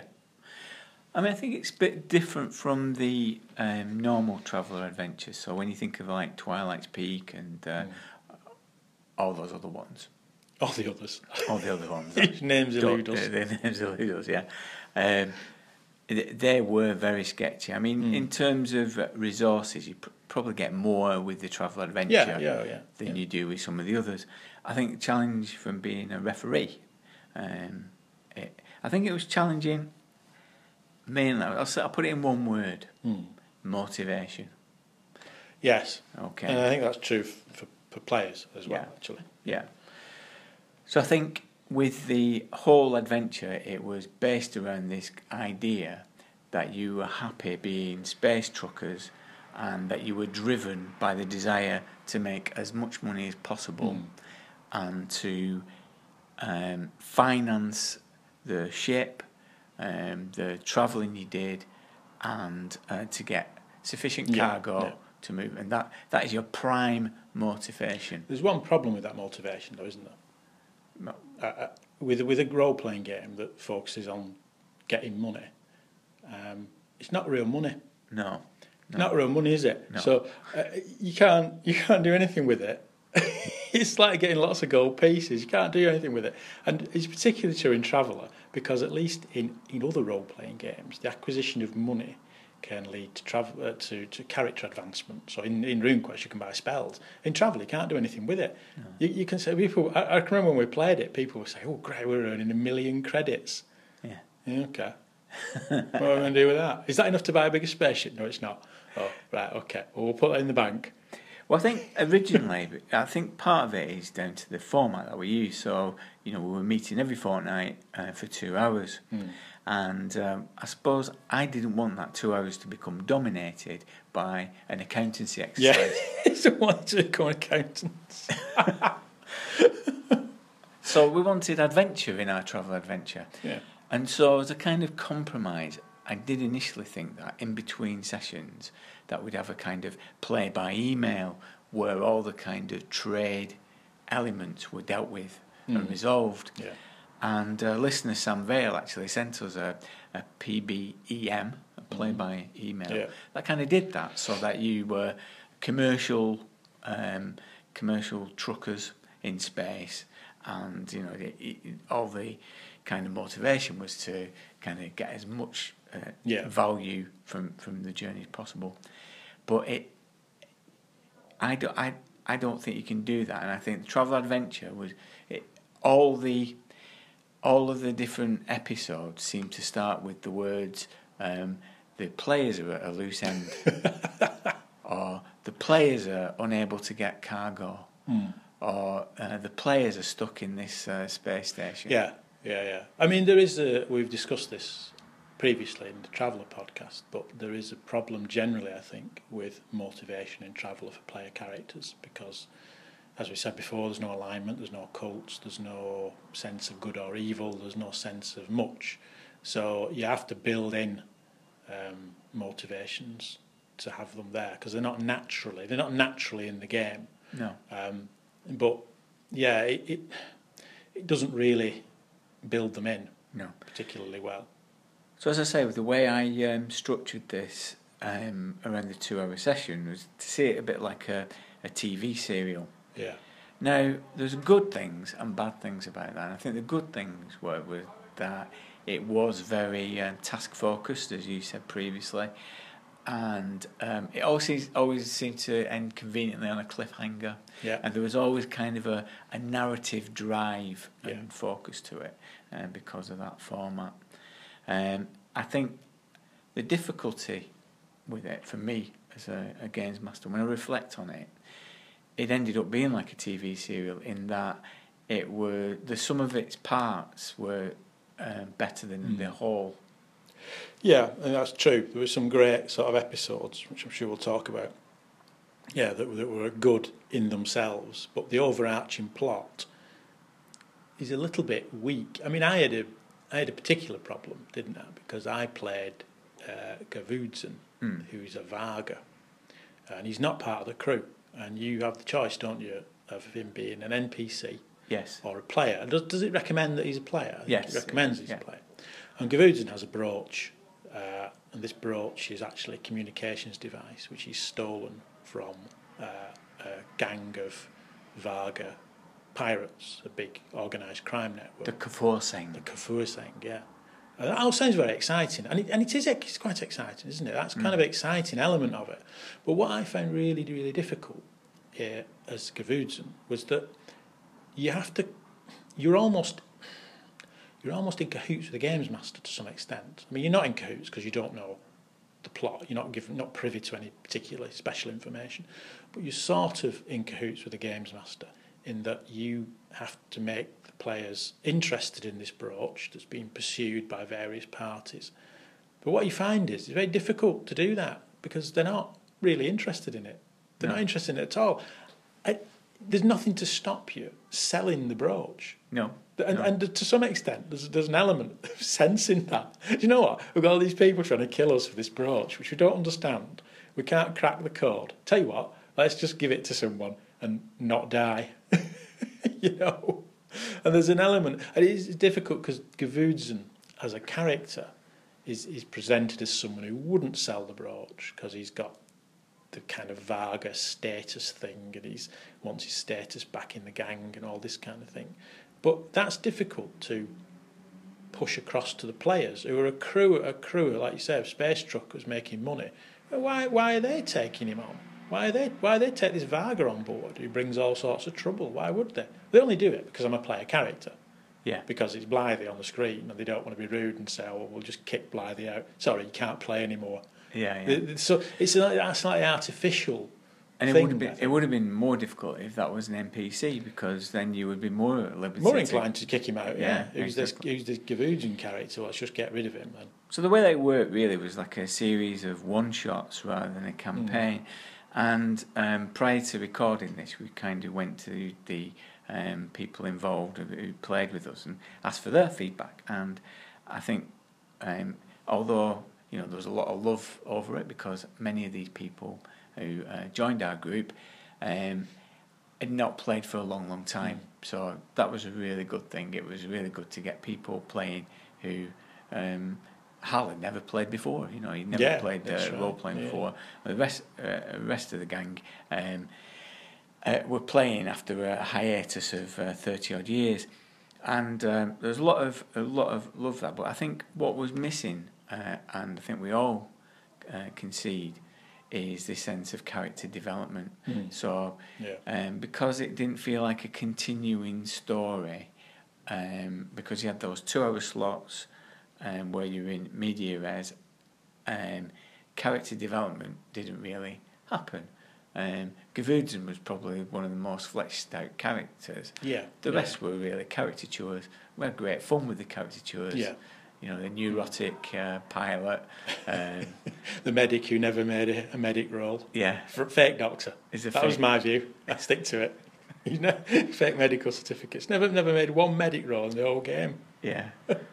I mean, I think it's a bit different from the um, normal traveller adventures. So when you think of like Twilight's Peak and uh, Mm. all those other ones, All the others. all the other ones, Whose names elude don't- us. Their names elude us, yeah. Um, th- they were very sketchy. I mean, Mm. in terms of uh, resources, you pr- probably get more with the travel adventure Yeah, yeah, yeah. than yeah. you do with some of the others. I think the challenge from being a referee, um, it, I think it was challenging. Mainly, I'll, say, I'll put it in one word: Mm. motivation. Yes. Okay. And I think that's true f- for, for players as well, Yeah. actually. Yeah. So I think with the whole adventure, it was based around this idea that you were happy being space truckers and that you were driven by the desire to make as much money as possible Mm. and to um, finance the ship, um, the travelling you did, and uh, to get sufficient Yeah, cargo yeah. to move. And that, that is your prime motivation. There's one problem with that motivation, though, isn't there? No. Uh, uh, with, with a role-playing game that focuses on getting money, um, it's not real money. No. It's not real money, is it? No. So uh, you can't you can't do anything with it. It's like getting lots of gold pieces. You can't do anything with it, and it's particularly true in Traveller because at least in, in other role playing games, the acquisition of money can lead to travel uh, to to character advancement. So in in RuneQuest you can buy spells. In Traveller you can't do anything with it. No. You, you can say people. I, I can remember when we played it, people would say, "Oh, great, we're earning a million credits." Yeah. Yeah, okay. What am I going to do with that? Is that enough to buy a bigger spaceship? No, it's not. Oh, right, okay. Well, we'll put that in the bank. Well, I think originally, I think part of it is down to the format that we use. So, you know, we were meeting every fortnight uh, for two hours. Mm. And um, I suppose I didn't want that two hours to become dominated by an accountancy Yeah, exercise. it's a one to become accountants. So we wanted adventure in our travel adventure. Yeah. And so as a kind of compromise, I did initially think that in between sessions that we'd have a kind of play by email where all the kind of trade elements were dealt with and Mm. resolved. Yeah. And uh, listener Sam Vale actually sent us a, a P B E M, a play by email, Yeah. that kind of did that so that you were commercial um, commercial truckers in space, and you know it, it, all the kind of motivation was to kind of get as much uh, Yeah. value from, from the journey as possible. But it, I don't, I, I don't think you can do that, and I think the travel adventure was it, all the all of the different episodes seem to start with the words um, the players are at a loose end or the players are unable to get cargo Mm. or uh, the players are stuck in this uh, space station. Yeah, yeah, yeah. I mean, there is a, we've discussed this previously in the Traveller podcast, but there is a problem generally, I think, with motivation in Traveller for player characters because, as we said before, there's no alignment, there's no cults, there's no sense of good or evil, there's no sense of much. So you have to build in um, motivations to have them there because they're not naturally, they're not naturally in the game. No. Um, but yeah, it, it it doesn't really build them in. No. particularly well. So as I say, with the way I um, structured this um, around the two-hour session was to see it a bit like a, a T V serial. Yeah. Now, there's good things and bad things about that. And I think the good things were, were that it was very um, task-focused, as you said previously, and um, it always always seemed to end conveniently on a cliffhanger. Yeah. And there was always kind of a, a narrative drive and Yeah. focus to it uh, because of that format. Um, I think the difficulty with it, for me as a, a games master, when I reflect on it, it ended up being like a T V serial in that it were the sum of its parts were um, better than Mm. the whole. Yeah, and that's true. There were some great sort of episodes, which I'm sure we'll talk about. Yeah, that, that were good in themselves, but the overarching plot is a little bit weak. I mean, I had a, I had a particular problem, didn't I? Because I played uh, Gavudzen, Mm. who's a Varga, and he's not part of the crew. And you have the choice, don't you, of him being an N P C Yes. or a player. And does, does it recommend that he's a player? I think Yes. it recommends he's Yeah. a player. And Gavudzen has a brooch, uh, and this brooch is actually a communications device which he's stolen from uh, a gang of Varga pirates, a big organised crime network. The Kafur The Kafur-Seng, yeah. And that all sounds very exciting, and it, and it is it's quite exciting, isn't it? That's kind Mm. of exciting element of it. But what I found really, really difficult here as Gavudzen was that you have to, you're almost, you're almost in cahoots with the games master to some extent. I mean, you're not in cahoots because you don't know the plot. You're not given, not privy to any particular special information, but you're sort of in cahoots with the games master in that you have to make the players interested in this brooch that's being pursued by various parties. But what you find is it's very difficult to do that because they're not really interested in it. They're No. not interested in it at all. I, there's nothing to stop you selling the brooch. No. And, no. and to some extent, there's, there's an element of sense in that. Do you know what? We've got all these people trying to kill us for this brooch, which we don't understand. We can't crack the code. Tell you what, let's just give it to someone and not die. You know? And there's an element, and it's difficult because Gavudzen, as a character, is, is presented as someone who wouldn't sell the brooch because he's got the kind of Varga status thing and he wants his status back in the gang and all this kind of thing. But that's difficult to push across to the players who are a crew, a crew like you say, of space truckers making money. Why, why are they taking him on? Why are they? Why they take this Varga on board who brings all sorts of trouble? Why would they? They only do it because I'm a player character. Yeah. Because it's Blythe on the screen and they don't want to be rude and say, "Oh, we'll just kick Blythe out. Sorry, you can't play anymore." Yeah, yeah. So it's a slightly artificial. And it thing, would have been I think. it would have been more difficult if that was an N P C because then you would be more at liberty. More to- inclined to kick him out. Yeah. Yeah, Who's exactly. this? Who's this Gavudzen character? Let's just get rid of him then. So the way that it worked really was like a series of one shots rather than a campaign. And um, prior to recording this, we kind of went to the um, people involved who, who played with us and asked for their feedback. And I think, um, although you know there was a lot of love over it because many of these people who uh, joined our group um, had not played for a long, long time. So that was a really good thing. It was really good to get people playing who um, Hal had never played before. You know, he'd never Yeah, played that's uh, right. role playing Yeah. before. The rest, uh, rest of the gang um, uh, were playing after a hiatus of uh, thirty odd years, and um, there's a lot of a lot of love there. But I think what was missing, uh, and I think we all uh, concede, is this sense of character development. Mm. So, Yeah. um, because it didn't feel like a continuing story, um, because you had those two-hour slots um, where you're in media res, um, character development didn't really happen. Um, Gavudzen was probably one of the most fleshed out characters. Yeah. The yeah. rest were really caricatures. We had great fun with the caricatures. Yeah. You know, the neurotic uh, pilot. Um, The medic who never made a, a medic role. yeah. F- fake doctor. Is a That fake- was my view. I stick to it. You know, fake medical certificates. Never, never made one medic role in the whole game. Yeah.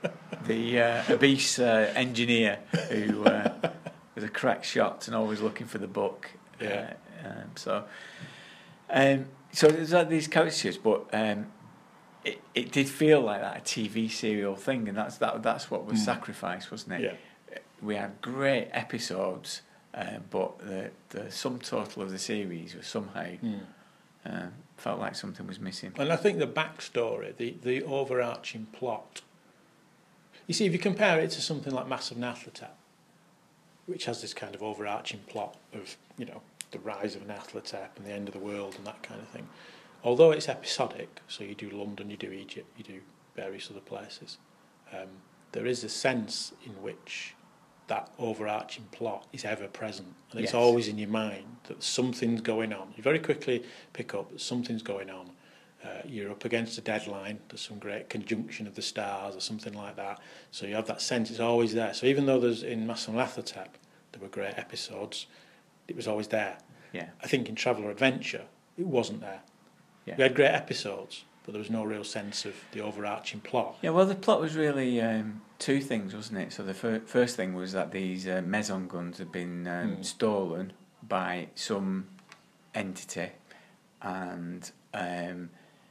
The uh, obese uh, engineer who uh, was a crack shot and always looking for the book. Yeah. Uh, um, so, um, so there's like these characters, but um, it, it did feel like that a T V serial thing, and that's that that's what was mm. sacrificed, wasn't it? Yeah. We had great episodes, uh, but the the sum total of the series was somehow mm. uh, felt like something was missing. And I think the backstory, the the overarching plot. You see, if you compare it to something like Mass of Nyarlathotep, which has this kind of overarching plot of, you know, the rise of Nyarlathotep and the end of the world and that kind of thing. Although it's episodic, so you do London, you do Egypt, you do various other places, um, there is a sense in which that overarching plot is ever present. And it's yes. always in your mind that something's going on. You very quickly pick up that something's going on. Uh, you're up against a deadline, there's some great conjunction of the stars or something like that. So you have that sense, it's always there. So even though there's in Mass of Nyarlathotep, there were great episodes, it was always there. Yeah. I think in Traveller Adventure, it wasn't there. Yeah. We had great episodes, but there was no real sense of the overarching plot. Yeah, well, the plot was really um, two things, wasn't it? So the fir- first thing was that these uh, Maison guns had been um, mm. stolen by some entity, and um,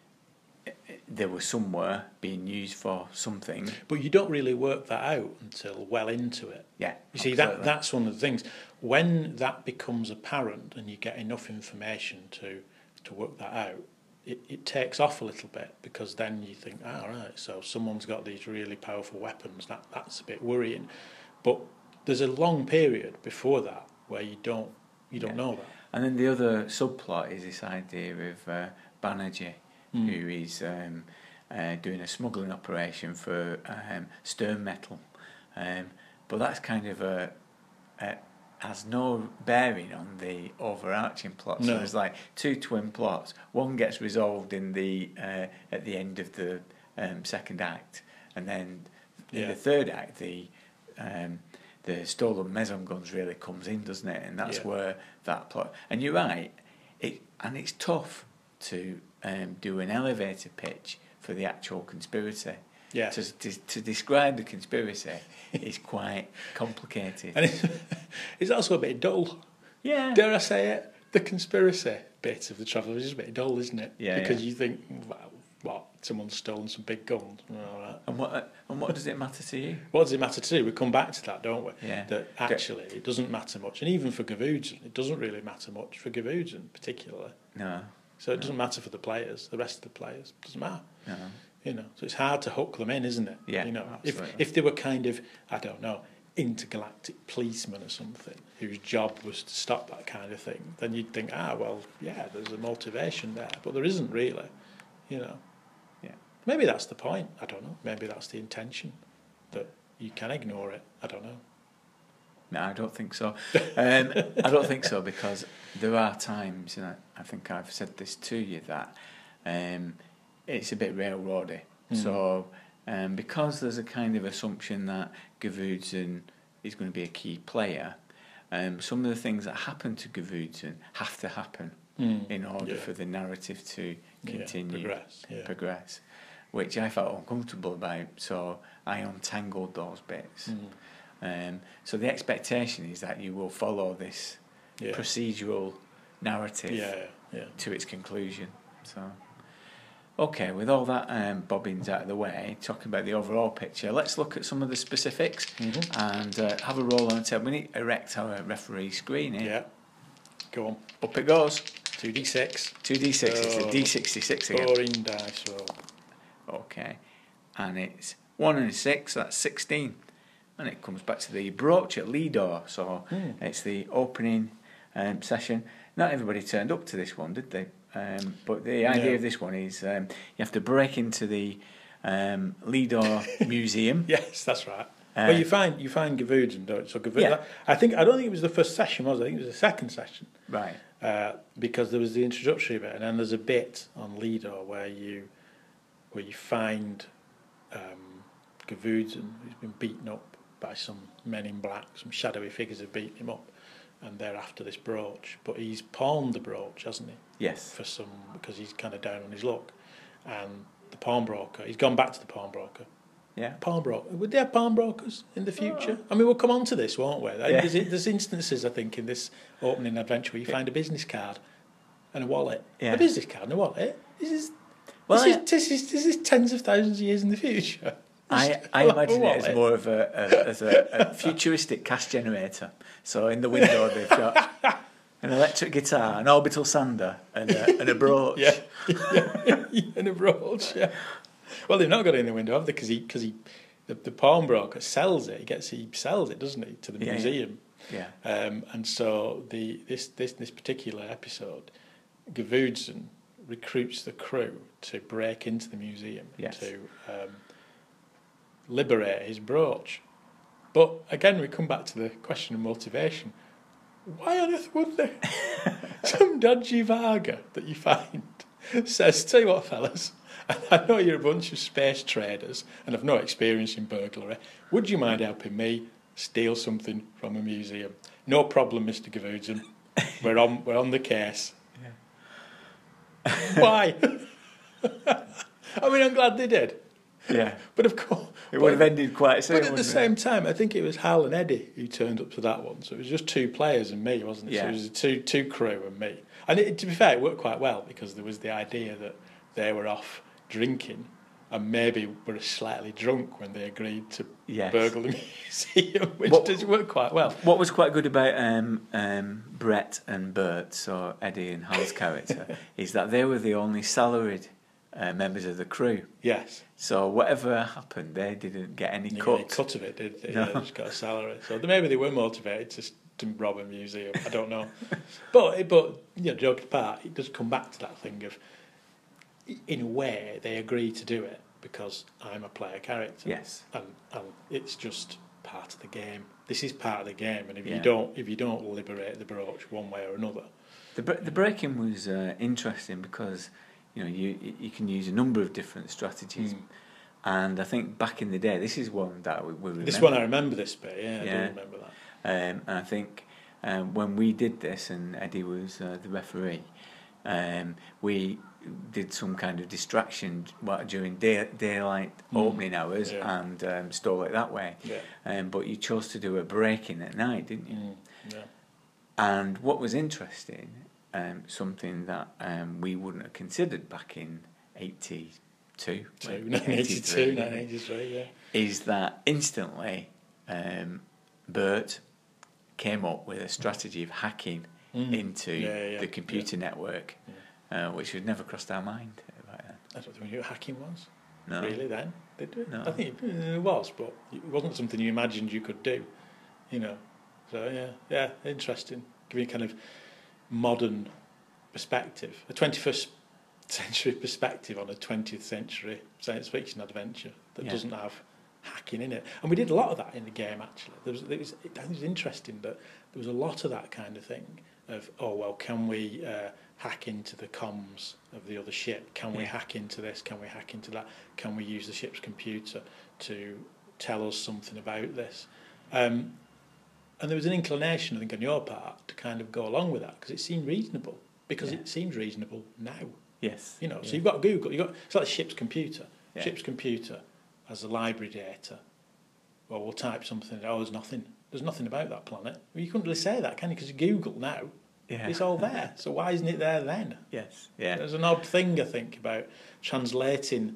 they were somewhere being used for something. But you don't really work that out until well into it. Yeah, you see, absolutely. that that's one of the things. When that becomes apparent and you get enough information to, to work that out, it, it takes off a little bit, because then you think, ah, right, so someone's got these really powerful weapons. That that's a bit worrying. But there's a long period before that where you don't you don't yeah. know that. And then the other subplot is this idea of uh, Banerjee, mm. who is um, uh, doing a smuggling operation for um, stern metal, um, but that's kind of a, a has no bearing on the overarching plot. No. So there's like two twin plots. One gets resolved in the uh, at the end of the um, second act, and then in yeah. the third act, the um, the stolen Maison guns really comes in, doesn't it? And that's yeah. where that plot. And you're right, it and it's tough to um, do an elevator pitch for the actual conspiracy. Yeah. To, to to describe the conspiracy is quite complicated. And it's, it's also a bit dull. Yeah. Dare I say it? The conspiracy bit of the Traveller is just a bit dull, isn't it? Yeah. Because yeah. you think, well, what? Someone's stolen some big guns. All right. And what and what does it matter to you? What does it matter to you? We come back to that, don't we? Yeah. That actually it doesn't matter much, and even for Gavudson, it doesn't really matter much for Gavudson particularly. No. So it no. doesn't matter for the players, the rest of the players. It doesn't matter. No. You know, so it's hard to hook them in, isn't it? Yeah, you know, absolutely. if if they were kind of, I don't know, intergalactic policemen or something, whose job was to stop that kind of thing, then you'd think, ah, well, yeah, there's a motivation there, but there isn't really, you know. Yeah. Maybe that's the point. I don't know. Maybe that's the intention, that you can ignore it. I don't know. No, I don't think so. Um, I don't think so, because there are times, and I, I think I've said this to you, that um, it's a bit railroady. Mm. So um, because there's a kind of assumption that Gavudson is going to be a key player, um, some of the things that happen to Gavudson have to happen mm. in order yeah. for the narrative to continue, yeah, progress, yeah. progress, which I felt uncomfortable about. So I untangled those bits. Mm. Um, so the expectation is that you will follow this yeah. procedural narrative yeah, yeah. to its conclusion. So, okay, with all that um, bobbins out of the way, talking about the overall picture, let's look at some of the specifics mm-hmm. and uh, have a roll on the table. We need to erect our referee screen here. Yeah, go on. Up it goes. two d six. two d six, oh, it's a d sixty-six again. Boring dice roll. Okay, and it's one and a six, so that's sixteen. And it comes back to the brooch at Lidor, so mm. it's the opening um, session. Not everybody turned up to this one, did they? Um, but the idea no. of this one is um, you have to break into the um, Lidor Museum. Yes, that's right. Uh, well, you find you find Gavudson, don't you? So Gavudson, yeah. I think I don't think it was the first session, was it? I think it was the second session. Right. Uh, because there was the introductory bit, and then there's a bit on Lidor where you where you find um, Gavudson, who's been beaten up by some men in black, some shadowy figures have beaten him up, and they're after this brooch. But he's pawned the brooch, hasn't he? Yes. For some, because he's kind of down on his luck. And the pawnbroker, he's gone back to the pawnbroker. Yeah. Pawnbroker. Would they have pawnbrokers in the future? Oh. I mean, we'll come on to this, won't we? Yeah. There's, there's instances, I think, in this opening adventure where you find a business card and a wallet. Yeah. A business card and a wallet. This is Well, this, I- is, this, is, this is tens of thousands of years in the future. I, I Like a imagine it as wallet. more of a, a as a, a futuristic cash generator. So in the window they've got an electric guitar, an orbital sander, and a, and a brooch. Yeah, yeah, and a brooch. Yeah. Well, they've not got it in the window, have they? Because he, because he, the, the pawnbroker sells it. He gets, he sells it, doesn't he, to the Yeah, yeah. museum? Yeah. Um, and so the this this this particular episode, Gavudson recruits the crew to break into the museum Yes. to um, liberate his brooch. But again, we come back to the question of motivation. Why on earth would they? Some dodgy Varga that you find says, "Tell you what, fellas, I know you're a bunch of space traders and have no experience in burglary. Would you mind helping me steal something from a museum?" "No problem, Mister Gavudson. We're on, we're on the case." Why? I mean, I'm glad they did. Yeah. But of course... It would have ended quite soon. But at the wouldn't same it? time, I think it was Hal and Eddie who turned up to that one. So it was just two players and me, wasn't it? Yeah. So it was two two crew and me. And it, to be fair, it worked quite well because there was the idea that they were off drinking and maybe were slightly drunk when they agreed to Yes. burgle the museum, which What- does work quite well. What was quite good about um, um, Brett and Bert, so Eddie and Hal's character, is that they were the only salaried uh, members of the crew. Yes. So whatever happened, they didn't get any You cut. get a cut of it, did they? No. Yeah, they just got a salary. So maybe they were motivated to, to rob a museum. I don't know. but, but you know, joking apart, it does come back to that thing of, in a way, they agree to do it because I'm a player character. Yes. And, and it's just part of the game. This is part of the game, and if Yeah. you don't, if you don't liberate the brooch one way or another, The br- the breaking was uh, interesting because you know you you can use a number of different strategies, Mm. and I think back in the day, this is one that we, we remember. this one I remember this bit. Yeah, I Yeah. do remember that. Um, and I think um, when we did this, and Eddie was uh, the referee, um, we did some kind of distraction what, during day, daylight Mm. opening hours Yeah. and um, stole it that way. Yeah. Um, but you chose to do a break-in at night, didn't you? Mm. Yeah. And what was interesting, um, something that um, we wouldn't have considered back in eighty-two, Two, like nineteen eighty-two, eighty-three, nineteen eighty-three, yeah. is that instantly um, Bert came up with a strategy of hacking Mm. into Yeah, yeah, the computer network, Yeah. uh, which had never crossed our mind about that. I don't think what hacking was. No. Really, then? Did it? No. I think it, it was, but it wasn't something you imagined you could do, you know. So, yeah, yeah, interesting. Give me a kind of modern perspective, a twenty-first century perspective on a twentieth century science fiction adventure that Yeah. doesn't have hacking in it. And we did a lot of that in the game, actually. There was, it was, it, I think it was interesting that there was a lot of that kind of thing of, oh, well, can we uh, hack into the comms of the other ship? Can we Yeah. hack into this? Can we hack into that? Can we use the ship's computer to tell us something about this? Um, and there was an inclination, I think, on your part to kind of go along with that because it seemed reasonable. Because Yeah. it seems reasonable now. Yes. You know, so Yeah. you've got Google, you've got it's like the ship's computer. Yeah. Ship's computer has a library data. Well, we'll type something. Oh, there's nothing. There's nothing about that planet. Well, you couldn't really say that, can you? Because Google now, Yeah. it's all there. So why isn't it there then? Yes. Yeah. There's an odd thing, I think, about translating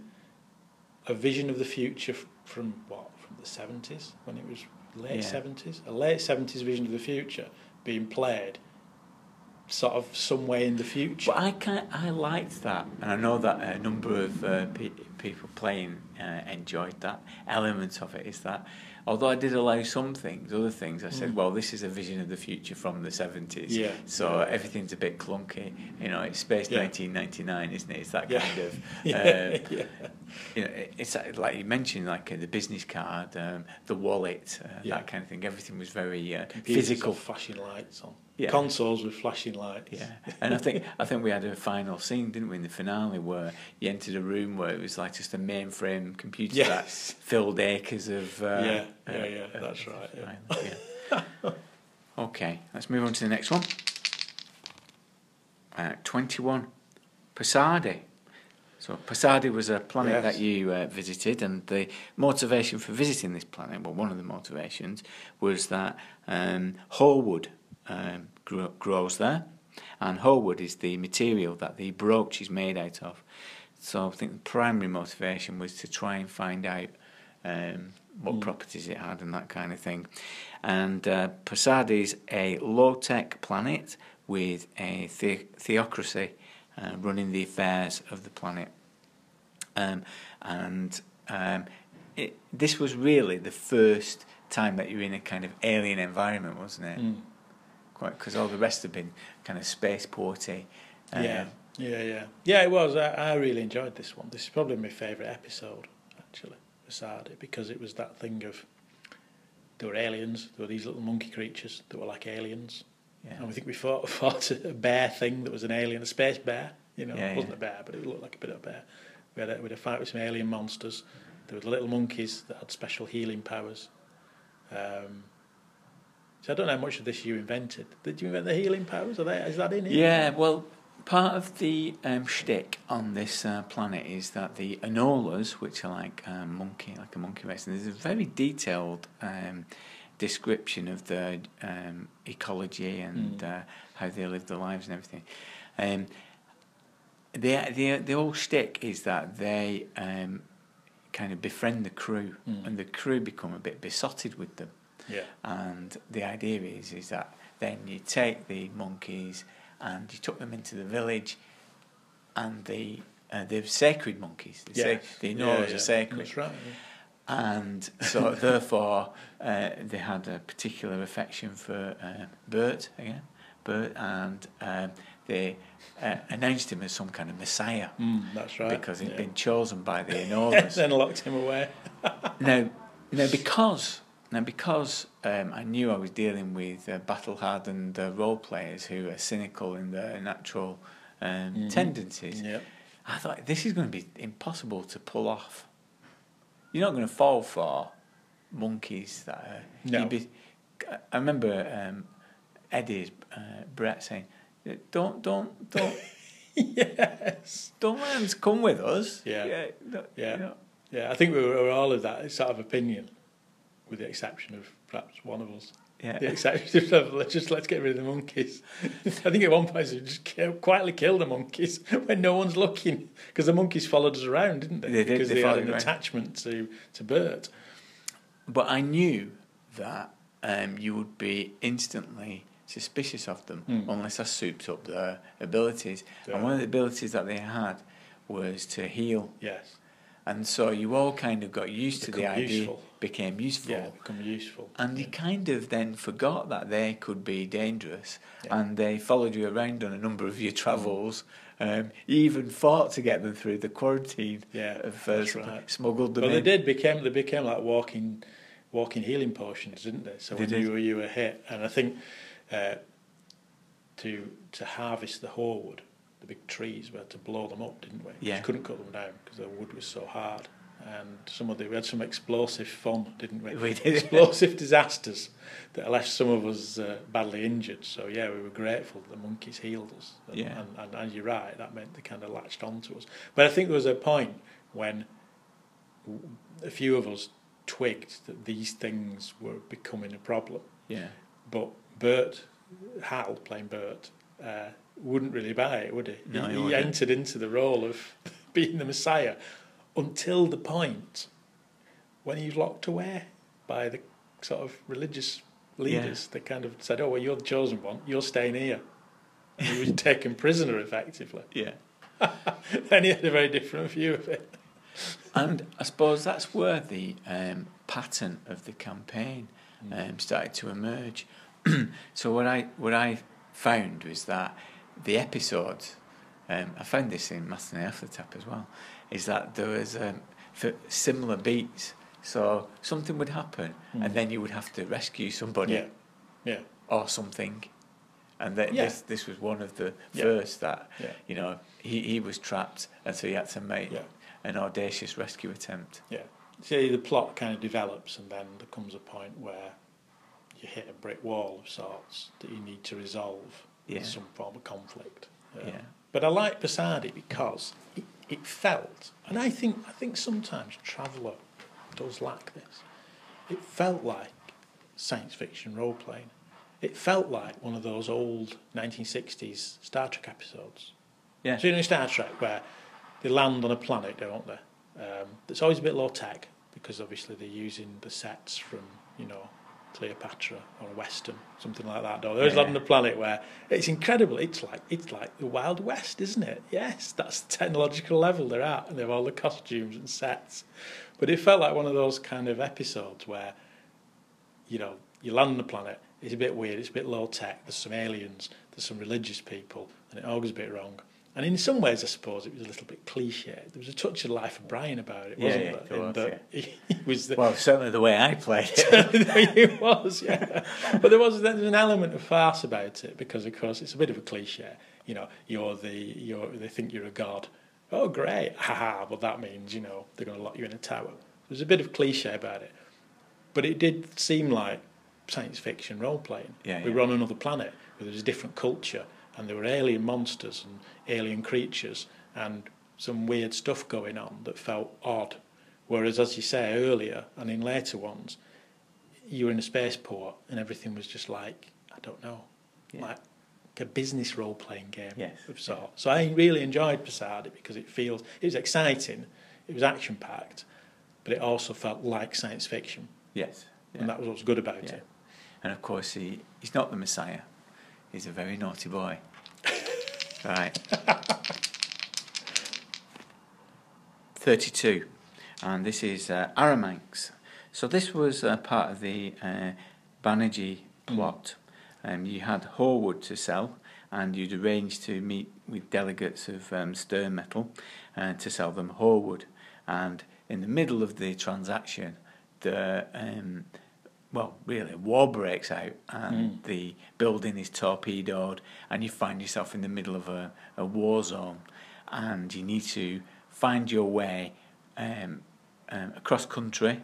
a vision of the future f- from what, from the seventies, when it was late Yeah. seventies, a late seventies vision of the future being played sort of some way in the future. But I can I liked that, and I know that a number of uh, pe- people playing uh, enjoyed that element of it. Is that although I did allow some things, other things I said, Mm. well, this is a vision of the future from the seventies. Yeah. So Yeah. everything's a bit clunky. You know, it's Space Yeah. nineteen ninety-nine, isn't it? It's that Yeah. kind of. yeah, uh, yeah. You know, it's like you mentioned, like uh, the business card, um, the wallet, uh, Yeah. that kind of thing. Everything was very uh, Computers physical. have flashing lights on. Yeah. Consoles with flashing lights. Yeah, and I think I think we had a final scene, didn't we, in the finale, where you entered a room where it was like just a mainframe computer Yes. that filled acres of. Uh, Yeah, uh, yeah, yeah, uh, that's right, yeah. right, yeah. Okay, let's move on to the next one. Uh, twenty-one, Pasadi. So Pasadi was a planet Yes. that you uh, visited, and the motivation for visiting this planet, well, one of the motivations was that um, Horwood um, grow, grows there, and Horwood is the material that the brooch is made out of. so I think the primary motivation was to try and find out um, what Mm. properties it had and that kind of thing. And uh, Posadi's a low-tech planet with a the- theocracy uh, running the affairs of the planet. Um, and um, it, this was really the first time that you were in a kind of alien environment, wasn't it? Mm. Quite, because all the rest have been kind of spaceporty. Uh, Yeah, yeah, yeah. Yeah, it was. I, I really enjoyed this one. This is probably my favourite episode, actually, Posadi, because it was that thing of there were aliens, there were these little monkey creatures that were like aliens. Yeah. And we think we fought, fought a bear thing that was an alien, a space bear. You know, Yeah, it wasn't yeah. a bear, but it looked like a bit of a bear. We had a, we had a fight with some alien monsters. There were the little monkeys that had special healing powers. Um, so I don't know how much of this you invented. Did you invent the healing powers? Are they, is that in it? Yeah, well, part of the um, shtick on this uh, planet is that the Anolas, which are like um, monkey, like a monkey race, and there's a very detailed um, description of the um, ecology and Mm. uh, how they live their lives and everything. Um, the the the whole shtick is that they um, kind of befriend the crew, Mm. and the crew become a bit besotted with them. Yeah. And the idea is is that then you take the monkeys and you took them into the village, and the uh, they're sacred monkeys. The, Yes. sa- the Yeah, Anoras yeah. are sacred, That's right. and so therefore uh, they had a particular affection for uh, Bert again, Bert, and um, they uh, announced him as some kind of messiah Mm, that's right. because he'd yeah. been chosen by the Anoras. Then locked him away. Now, now because now because um, I knew I was dealing with uh, battle-hardened uh, role players who are cynical in their natural um, Mhm. tendencies, Yeah. I thought this is going to be impossible to pull off. You're not going to fall for monkeys that are. No. you'd Be, I remember um, Eddie's uh, Brett saying, "Don't, don't, don't, Yes. don't let them come with us." Yeah. yeah, no, Yeah. you know. Yeah, I think we were all of that sort of opinion, with the exception of perhaps one of us. yeah. The exception of let's just let's get rid of the monkeys. I think at one point we just kill, quietly kill the monkeys when no one's looking, because the monkeys followed us around, didn't they? They did, Because they they, had followed an you around. attachment to to Bert. But I knew that um, you would be instantly suspicious of them Mm. unless I souped up their abilities. Yeah. And one of the abilities that they had was to heal. Yes. And so you all kind of got used to the Become idea, useful. became useful. Yeah, become useful. And you kind of then forgot that they could be dangerous, Yeah. and they followed you around on a number of your travels. Um, you even fought to get them through the quarantine. Yeah, of, uh, that's sm- right. smuggled them Well, they in. did became they became like walking, walking healing potions, didn't they? So They when did. you were you were hit, and I think uh, to to harvest the Horwood, the big trees, we had to blow them up, didn't we? Yeah. We couldn't cut them down because the wood was so hard. And some of the we had some explosive fun, didn't we? We did. Explosive disasters that left some of us uh, badly injured. So yeah, we were grateful that the monkeys healed us. And, Yeah. and, and, and you're right, that meant they kind of latched onto us. But I think there was a point when a few of us twigged that these things were becoming a problem. Yeah. But Bert, Hal, playing Bert, uh, wouldn't really buy it, would he? No, he he, he wouldn't. entered into the role of being the Messiah until the point when he was locked away by the sort of religious leaders that kind of said, oh, well, you're the chosen one, you're staying here. And he was taken prisoner, effectively. Yeah. And he had a very different view of it. And I suppose that's where the um, pattern of the campaign Mm. um, started to emerge. So what I what I found was that the episodes, um, I found this in Matinee After Tap as well, is that there was um, for similar beats. So something would happen, Mm. and then you would have to rescue somebody Yeah, yeah, or something. And th- Yeah. this this was one of the Yeah. first that yeah, you know he he was trapped, and so he had to make yeah, an audacious rescue attempt. yeah. See, the plot kind of develops, and then there comes a point where you hit a brick wall of sorts that you need to resolve Yeah. with some form of conflict. Um, Yeah. But I like Posadi because it, it felt, and I think I think sometimes Traveller does lack this. It felt like science fiction role playing. It felt like one of those old nineteen sixties Star Trek episodes. Yeah. So you know in Star Trek where they land on a planet, don't they? Um, it's always a bit low tech because obviously they're using the sets from, you know, Cleopatra or Western, something like that. Don't they? They always Yeah. land on a planet where it's incredible. It's like it's like the Wild West, isn't it? Yes, that's the technological level they're at, and they have all the costumes and sets. But it felt like one of those kind of episodes where, you know, you land on the planet, it's a bit weird, it's a bit low tech, there's some aliens, there's some religious people, and it all goes a bit wrong. And in some ways, I suppose, it was a little bit cliche. There was a touch of Life of Brian about it, wasn't Yeah, yeah, there? it was, In that yeah. he was the, Well, certainly the way I played it. it was, yeah. But there was, there was an element of farce about it because, of course, it's a bit of a cliche. You know, you're the, you're, they think you're a god. Oh, great, haha, but that means, you know, they're going to lock you in a tower. There's a bit of cliche about it. But it did seem like science fiction role-playing. Yeah, we yeah. were on another planet where there was a different culture and there were alien monsters and alien creatures and some weird stuff going on that felt odd. Whereas, as you say earlier, and in later ones, you were in a spaceport and everything was just like, I don't know, Yeah. like a business role-playing game Yes, of sorts. So I really enjoyed Posadie because it feels, it was exciting, it was action-packed, but it also felt like science fiction. Yes. Yeah. And that was what was good about Yeah. it. And of course, he, he's not the Messiah. He's a very naughty boy. Right. thirty-two. And this is uh, Aramanx. So this was uh, part of the uh, Banerjee plot. Um, you had Horwood to sell, and you'd arranged to meet with delegates of um, Stirmetal uh, to sell them Horwood. And in the middle of the transaction, the um, well, really, war breaks out, and the building is torpedoed, and you find yourself in the middle of a, a war zone, and you need to find your way um, um, across country,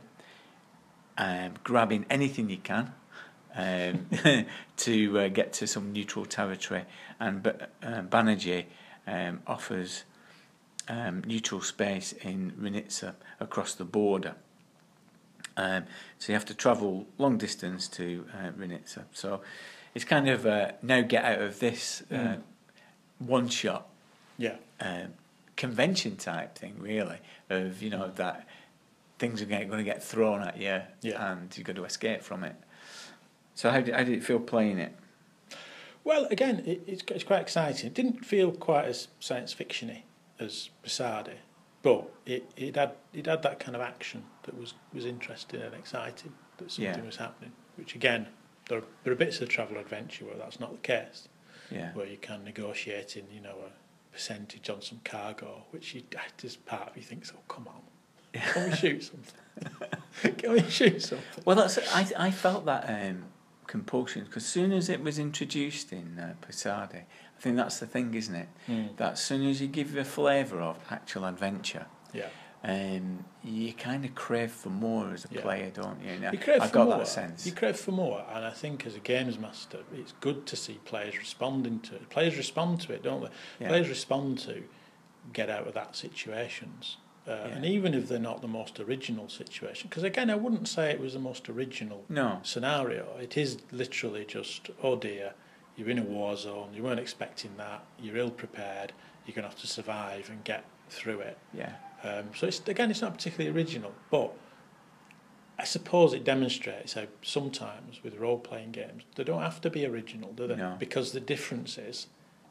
um, grabbing anything you can um, to uh, get to some neutral territory. And but uh, Banerjee um, offers um, neutral space in Rinitsa across the border. Um, so you have to travel long distance to uh, Rinitsa. So it's kind of a now get out of this uh, Mm. one shot Yeah. um, convention type thing, really, of, you know, that things are going to get thrown at you, Yeah. and you've got to escape from it. So how did, how did it feel playing it? Well, again, it, it's, it's quite exciting. It didn't feel quite as science fiction-y as Posadie, but it, it had it had that kind of action that was, was interesting and exciting, that something Yeah. was happening, which again, there are, there are bits of travel adventure where that's not the case, Yeah. where you can negotiate in, you know, a percentage on some cargo, which you, as part of you thinks, oh, come on, can we shoot something? Can we shoot something? Well, that's I I felt that um, compulsion, because as soon as it was introduced in uh, Posadie, I think that's the thing, isn't it? Mm. That as soon as you give a flavour of actual adventure, Yeah. um, you kind of crave for more as a Yeah. player, don't you? And I- You crave I for got more. that sense. You crave for more, and I think as a games master, it's good to see players responding to it. Players respond to it, don't they? Yeah. Players respond to get out of that situations, uh, Yeah. and even if they're not the most original situation, because again, I wouldn't say it was the most original No. scenario. It is literally just, oh dear, you're in a war zone, you weren't expecting that, you're ill prepared, you're going to have to survive and get through it. Yeah. Um, so it's, again, it's not particularly original, but I suppose it demonstrates how sometimes with role-playing games they don't have to be original, do they? No. Because the difference is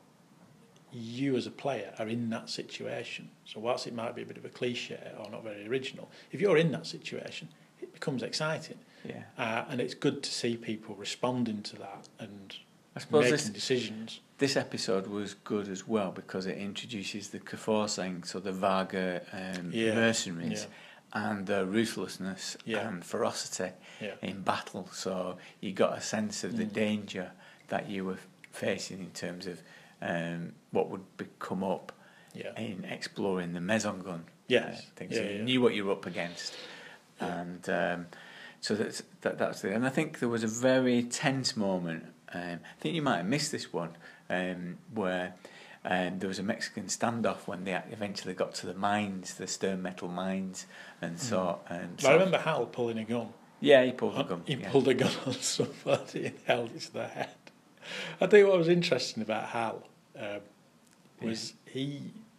you as a player are in that situation. So whilst it might be a bit of a cliche or not very original, if you're in that situation, it becomes exciting, Yeah. uh, and it's good to see people responding to that and I suppose making this, decisions. this episode was good as well because it introduces the Kforcing, so the Varga um, Yeah. mercenaries, Yeah. and their ruthlessness Yeah. and ferocity Yeah. in battle. So you got a sense of the Mm. danger that you were facing in terms of um, what would be, come up Yeah. in exploring the Mezongun. Yes. Uh, thing. Yeah, so you yeah. knew what you were up against. Yeah. And um, so that's that, that's it. And I think there was a very tense moment. Um, I think you might have missed this one, um, where um, there was a Mexican standoff when they eventually got to the mines, the Stirmetal mines, and so. Um, But I remember Hal pulling a gun. Yeah, he pulled the gun. He yeah. pulled a gun on somebody and held it to their head. I think what was interesting about Hal um, was he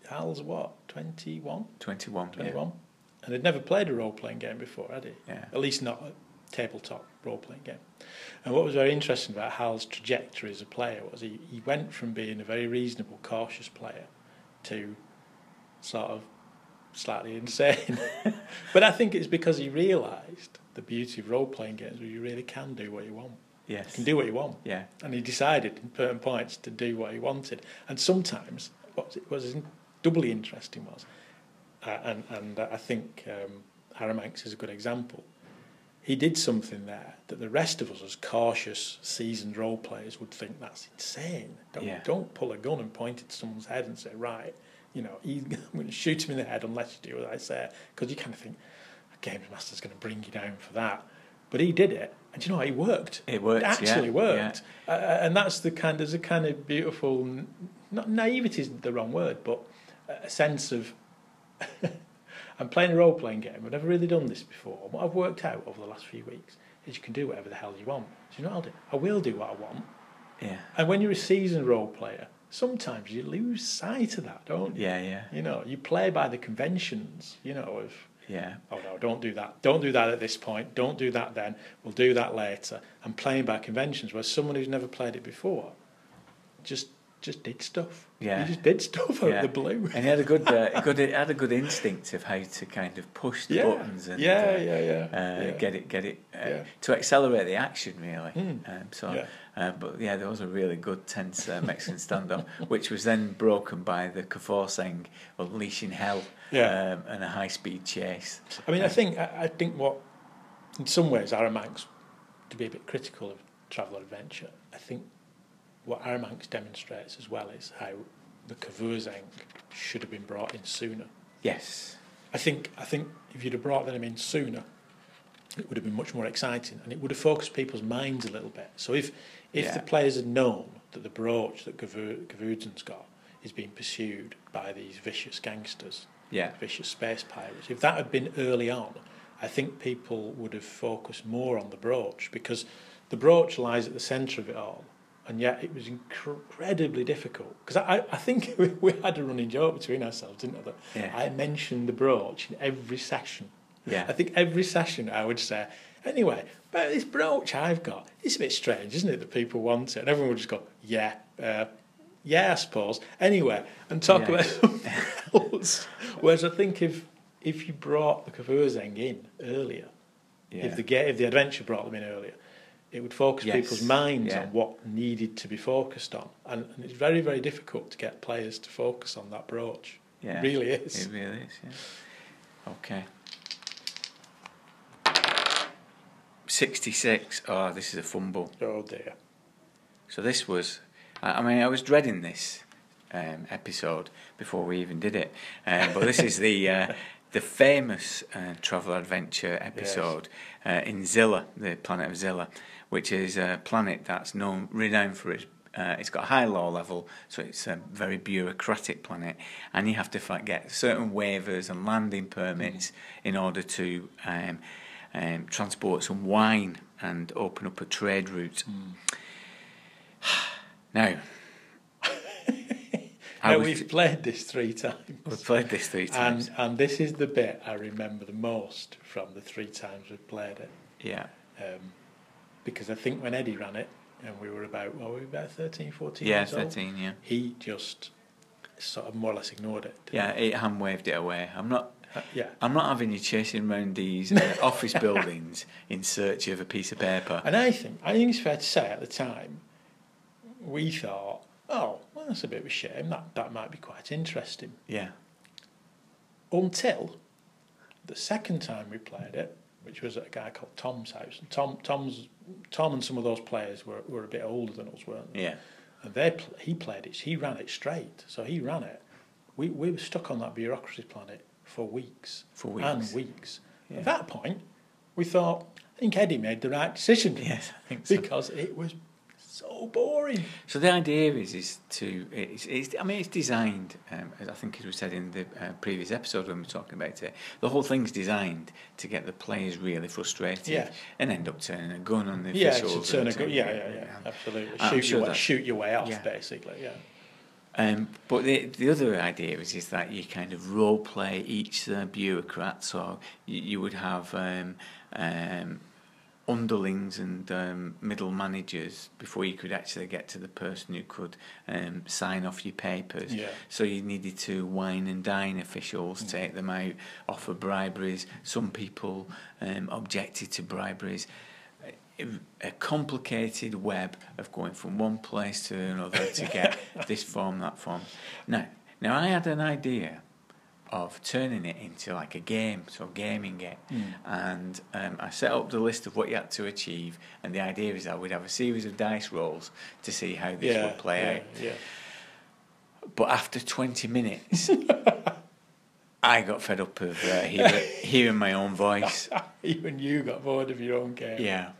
Hal's what, twenty-one? twenty-one. twenty-one. Yeah. And he'd never played a role-playing game before, had he? Yeah. At least not a tabletop role-playing game. And what was very interesting about Hal's trajectory as a player was he, he went from being a very reasonable, cautious player to sort of slightly insane. But I think it's because he realised the beauty of role-playing games where you really can do what you want. Yes. You can do what you want. Yeah. And he decided in certain points to do what he wanted. And sometimes what was doubly interesting was, uh, and, and I think um, Aramanx is a good example, he did something there that the rest of us as cautious, seasoned role players would think that's insane. Don't, Yeah. don't pull a gun and point it to someone's head and say, right, you know, he's I'm going to shoot him in the head unless you do what I say. Because you kind of think, a games master's going to bring you down for that. But he did it, and you know what, it worked. It worked, It actually yeah, worked. Uh, and that's the kind, there's a kind of beautiful, not naivety isn't the wrong word, but a sense of, I'm playing a role-playing game, I've never really done this before. What I've worked out over the last few weeks is you can do whatever the hell you want. So you know what I'll do? I will do what I want. Yeah. And when you're a seasoned role player, sometimes you lose sight of that, don't you? Yeah, yeah. You know, you play by the conventions, you know, of, Yeah. oh no, don't do that. Don't do that at this point. Don't do that then. We'll do that later. And playing by conventions, where someone who's never played it before just just did stuff. Yeah. He just did stuff out Yeah. of the blue. And he had a good, uh, good, he had a good instinct of how to kind of push the Yeah. buttons and Yeah, uh, yeah, yeah. Uh, Yeah. get it, get it uh, Yeah. to accelerate the action really. Mm. Um, so, Yeah. uh, but yeah, there was a really good tense uh, Mexican standoff, which was then broken by the Kforceng unleashing hell Yeah. um, and a high speed chase. I mean, I think I, I think what, in some ways, Aramanx, to be a bit critical of Traveller Adventure, I think what Aramanx demonstrates as well is how the Kforceng should have been brought in sooner. Yes. I think I think if you'd have brought them in sooner, it would have been much more exciting, and it would have focused people's minds a little bit. So if if Yeah. the players had known that the brooch that Kvorzen's got is being pursued by these vicious gangsters, Yeah. vicious space pirates, if that had been early on, I think people would have focused more on the brooch, because the brooch lies at the centre of it all. And yet it was incredibly difficult. Because I, I think we, we had a running joke between ourselves, didn't we? That Yeah. I mentioned the brooch in every session. Yeah. I think every session I would say, anyway, but this brooch I've got, it's a bit strange, isn't it, that people want it? And everyone would just go, yeah, uh, yeah, I suppose. Anyway, and talk Yeah. about something else. Whereas I think if if you brought the Kforceng in earlier, Yeah. if the ga- if the adventure brought them in earlier, it would focus Yes. people's minds Yeah. on what needed to be focused on. And, and it's very, very difficult to get players to focus on that brooch. Yeah. It really is. It really is, yeah. Okay. sixty-six. Oh, this is a fumble. Oh dear. So this was, I I mean, I was dreading this um, episode before we even did it. Um, but this is the uh, the famous uh, travel adventure episode uh, in Zilla, the planet of Zilla, which is a planet that's known, renowned for its. Uh, it's got a high law level, so it's a very bureaucratic planet, and you have to fi- get certain waivers and landing permits in order to um, um, transport some wine and open up a trade route. Now, I Now, was- we've played this three times. we've played this three times. And, and this is the bit I remember the most from the three times we've played it. yeah, Um, because I think when Eddie ran it, and we were about, well, we were about thirteen, fourteen yeah, years old, thirteen. Yeah, he just sort of more or less ignored it. didn't yeah. He hand waved it away. I'm not. he? Uh, yeah. I'm not having you chasing around these uh, office buildings in search of a piece of paper. And I think, I think it's fair to say at the time, we thought, oh, well, that's a bit of a shame. That that might be quite interesting. Yeah, Until the second time we played it, which was at a guy called Tom's house. And Tom, Tom's, Tom and some of those players were, were a bit older than us, weren't they? yeah, And they pl- he played it. He ran it straight. So he ran it. We we were stuck on that bureaucracy planet for weeks. For weeks. And weeks. Yeah. At that point, we thought, I think Eddie made the right decision. yes, I think so. Because it was so boring. So the idea is is to it's, it's I mean it's designed um, as I think as we said in the uh, previous episode when we were talking about it, the whole thing's designed to get the players really frustrated Yes. and end up turning a gun on the Yeah, officials. to turn a and gun. to- Yeah, yeah, yeah. Absolutely. I'm Shoot, sure your way, that- shoot your way off, yeah. basically. Yeah. Um, but the the other idea is is that you kind of role play each uh, bureaucrat. So you, you would have um, um, underlings and um, middle managers before you could actually get to the person who could um, sign off your papers. Yeah. So you needed to wine and dine officials, mm. take them out, offer briberies. Some people um, objected to briberies. A complicated web of going from one place to another to get this form, that form. Now, now I had an idea of turning it into like a game, so gaming it, mm. and um, I set up the list of what you had to achieve, and the idea is that we'd have a series of dice rolls to see how this yeah, would play yeah, out. Yeah. But after twenty minutes, I got fed up of uh, hearing, hearing my own voice. Even you got bored of your own game. Yeah.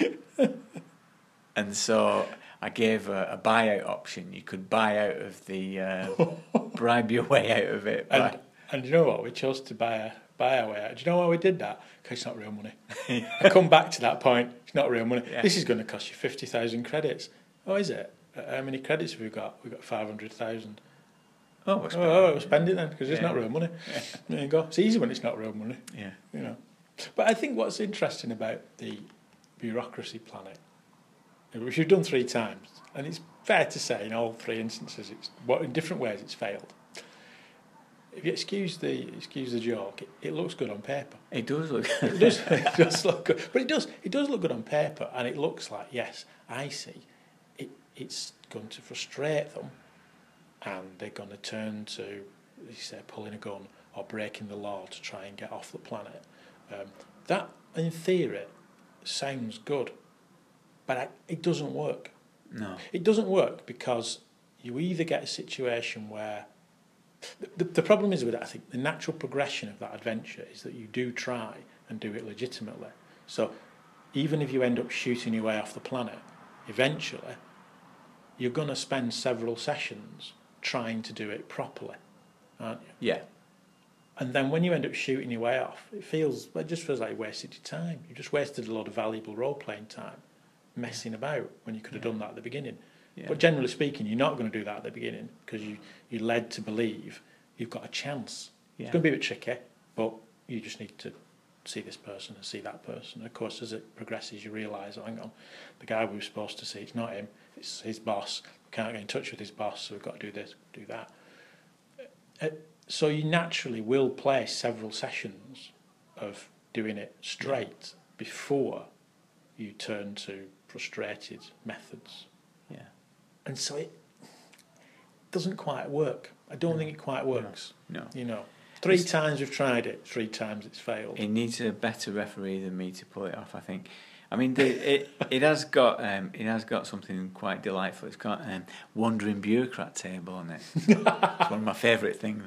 And so I gave a, a buyout option. You could buy out of the, uh, bribe your way out of it. And, and you know what? We chose to buy, a, buy our way out. Do you know why we did that? Because it's not real money. I come back to that point. It's not real money. Yeah. This is going to cost you fifty thousand credits. Oh, is it? Uh, how many credits have we got? We've got five hundred thousand. Oh, we'll spend, oh, we'll spend it then, because it's yeah. not real money. Yeah. There you go. It's easy when it's not real money. Yeah. You know. But I think what's interesting about the bureaucracy planet, which we've done three times, and it's fair to say in all three instances, it's what in different ways it's failed. If you excuse the excuse the joke, it, it looks good on paper. It does look. it does. It does look good, but it does. It does look good on paper, and it looks like yes, I see. It it's going to frustrate them, and they're going to turn to, as you say, pulling a gun or breaking the law to try and get off the planet. Um, that, in theory, sounds good, but I, it doesn't work. No. It doesn't work because you either get a situation where... The, the problem is with it, I think, the natural progression of that adventure is that you do try and do it legitimately. So even if you end up shooting your way off the planet, eventually you're going to spend several sessions trying to do it properly, aren't you? Yeah. And then when you end up shooting your way off, it feels it just feels like you wasted your time. You just wasted a lot of valuable role-playing time messing about when you could have yeah. done that at the beginning. Yeah. But generally speaking, you're not going to do that at the beginning because you, you're led to believe you've got a chance. Yeah. It's going to be a bit tricky, but you just need to see this person and see that person. And of course, as it progresses, you realise, oh, hang on, the guy we were supposed to see, it's not him, it's his boss. We can't get in touch with his boss, so we've got to do this, do that. Uh, So you naturally will play several sessions of doing it straight before you turn to frustrated methods. Yeah. And so it doesn't quite work. I don't no. think it quite works. No. no. You know, three it's, times we've tried it, three times it's failed. It needs a better referee than me to pull it off, I think. I mean, the, it it has got um, it has got something quite delightful. It's got um, wandering bureaucrat table on it. It's one of my favourite things.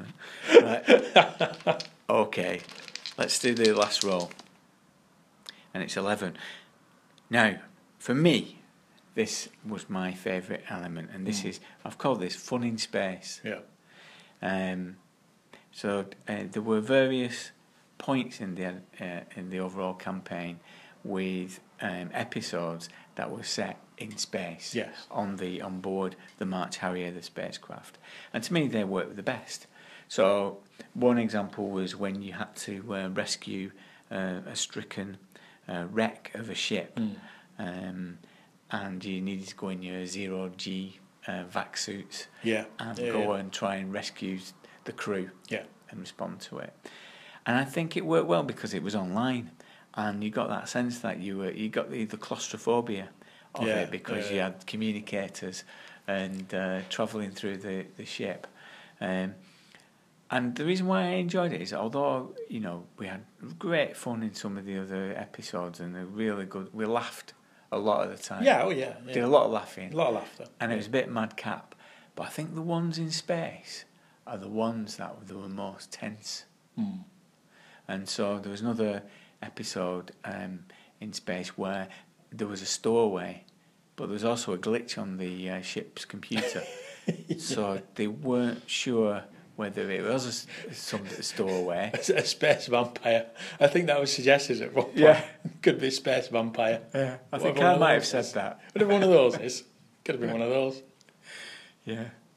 Right. Okay, let's do the last roll, and it's eleven. Now, for me, this was my favourite element, and this mm. is I've called this fun in space. Yeah. Um. So uh, there were various points in the uh, in the overall campaign with um, episodes that were set in space. Yes. on the on board the March Harrier, the spacecraft, and to me they worked the best. So one example was when you had to uh, rescue uh, a stricken uh, wreck of a ship, mm. um, and you needed to go in your zero G uh, vac suits, yeah. and yeah, go yeah. and try and rescue the crew, yeah. and respond to it. And I think it worked well because it was online. And you got that sense that you were you got the, the claustrophobia of yeah, it because yeah, you yeah. had communicators and uh, travelling through the the ship, um, and the reason why I enjoyed it is although you know we had great fun in some of the other episodes and they're really good, we laughed a lot of the time. Yeah, oh yeah, yeah. Did a lot of laughing, a lot of laughter, and it was a bit madcap. But I think the ones in space are the ones that were the most tense, mm. and so there was another episode um, in space where there was a stowaway, but there was also a glitch on the uh, ship's computer, yeah. so they weren't sure whether it was a, some stowaway. A space vampire. I think that was suggested at one point. Yeah. Could be a space vampire. Yeah, I think Whatever I might have is. said that. Whatever one of those is. Could have been one of those. Yeah.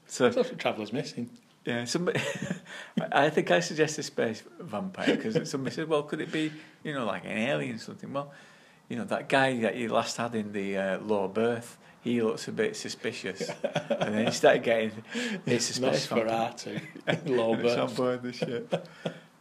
So That's what Traveller's missing. yeah, somebody. I think I suggested space vampire because somebody said, "Well, could it be, you know, like an alien or something?" Well, you know, that guy that you last had in the uh, Low Berth, he looks a bit suspicious, and then he started getting it's a space vampire. Nosferatu, Low It's on Berth. board the ship.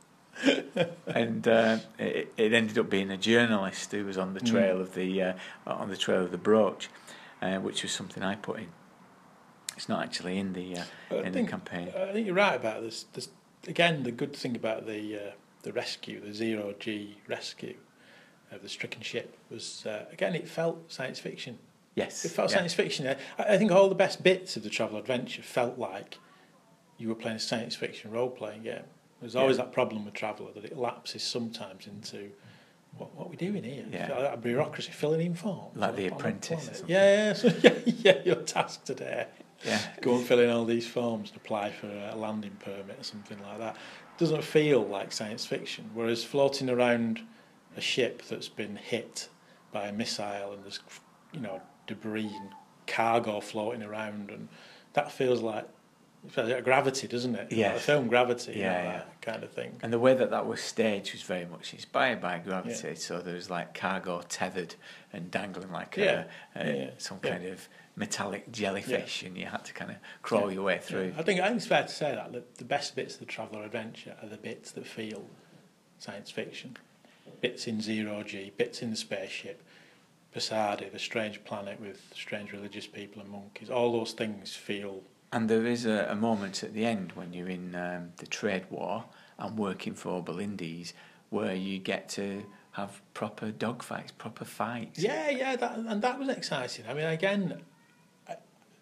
And uh, it, it ended up being a journalist who was on the trail of the uh, on the trail of the brooch, uh, which was something I put in. It's not actually in the uh, I in think, the campaign. I think you're right about this. this again, the good thing about the uh, the rescue, the zero G rescue of the stricken ship was uh, again it felt science fiction. Yes, It felt yeah. science fiction. I, I think all the best bits of the travel adventure felt like you were playing a science fiction role playing game. There's always Yeah. that problem with Traveller that it lapses sometimes into what what are we doing here? Yeah. Like a bureaucracy filling in forms. Like on- The on a Apprentice or planet. something. Yeah, yeah, so, yeah, yeah. Your task today. Yeah. Go and fill in all these forms to apply for a landing permit or something like that. Doesn't feel like science fiction. Whereas floating around a ship that's been hit by a missile and there's, you know, debris and cargo floating around, and that feels like, it feels like Gravity, doesn't it? Yes. Like the film Gravity, you Yeah, know, yeah. that kind of thing. And the way that that was staged was very much inspired by Gravity. So there was like cargo tethered and dangling like Yeah. a, a, Yeah, yeah. some Yeah. kind of metallic jellyfish, and you had to kind of crawl Yeah. your way through. Yeah. I think I think it's fair to say that the, the best bits of the Traveller adventure are the bits that feel science fiction. Bits in Zero G, bits in the spaceship, Pasadi, the strange planet with strange religious people and monkeys. All those things feel. And there is a, a moment at the end when you're in um, the trade war and working for Belindes where you get to have proper dogfights, proper fights. Yeah, yeah, that, and that was exciting. I mean, again, I,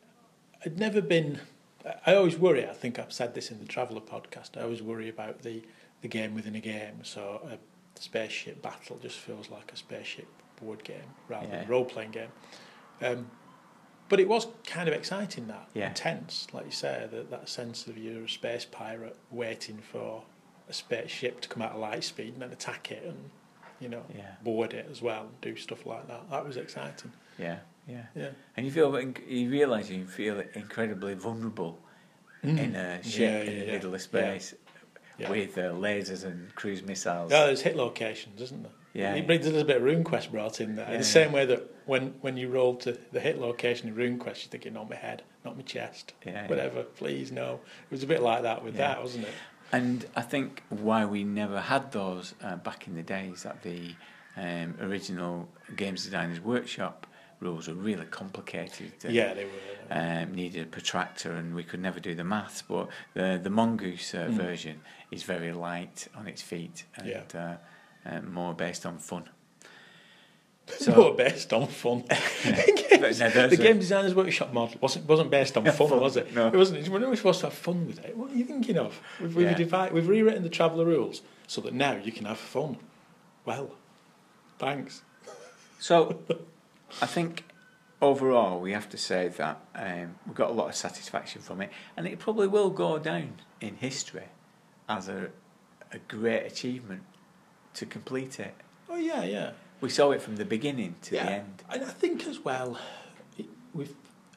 I'd never been. I always worry. I think I've said this in the Traveller podcast. I always worry about the, the game within a game. So a spaceship battle just feels like a spaceship board game rather than Yeah. a role playing game. Um, but it was kind of exciting, that Yeah. intense, like you say, that that sense of you're a space pirate waiting for a spaceship to come out of light speed and then attack it and, you know, Yeah. board it as well and do stuff like that. That was exciting. Yeah, yeah. Yeah. And you feel, inc- you realise you feel incredibly vulnerable in a ship Yeah, in yeah, the yeah. middle of space Yeah. with uh, lasers and cruise missiles. Oh, there's hit locations, isn't there? Yeah. It brings a little bit of RuneQuest brought in there. Yeah, In the yeah. same way that when, when you roll to the hit location in RuneQuest, you're thinking, not my head, not my chest, Yeah, yeah. whatever, please, no. It was a bit like that with Yeah. that, wasn't it? And I think why we never had those uh, back in the days that the um, original Games Designers Workshop rules were really complicated. and, Yeah, they were. Um, needed a protractor, and we could never do the maths. But the the Mongoose uh, Mm. version is very light on its feet and Yeah. uh, uh, more based on fun. More based on fun. But no, those The are- Game Designers Workshop model wasn't wasn't based on fun, Fun, was it? no. It wasn't. We're not supposed to have fun with it. What are you thinking of? We've we've, Yeah. divide, we've rewritten the Traveller rules so that now you can have fun. Well, thanks. So, I think overall we have to say that um, we got a lot of satisfaction from it, and it probably will go down in history as a a great achievement to complete it. Oh yeah, yeah. We saw it from the beginning to yeah. the end. And I think as well, it, we've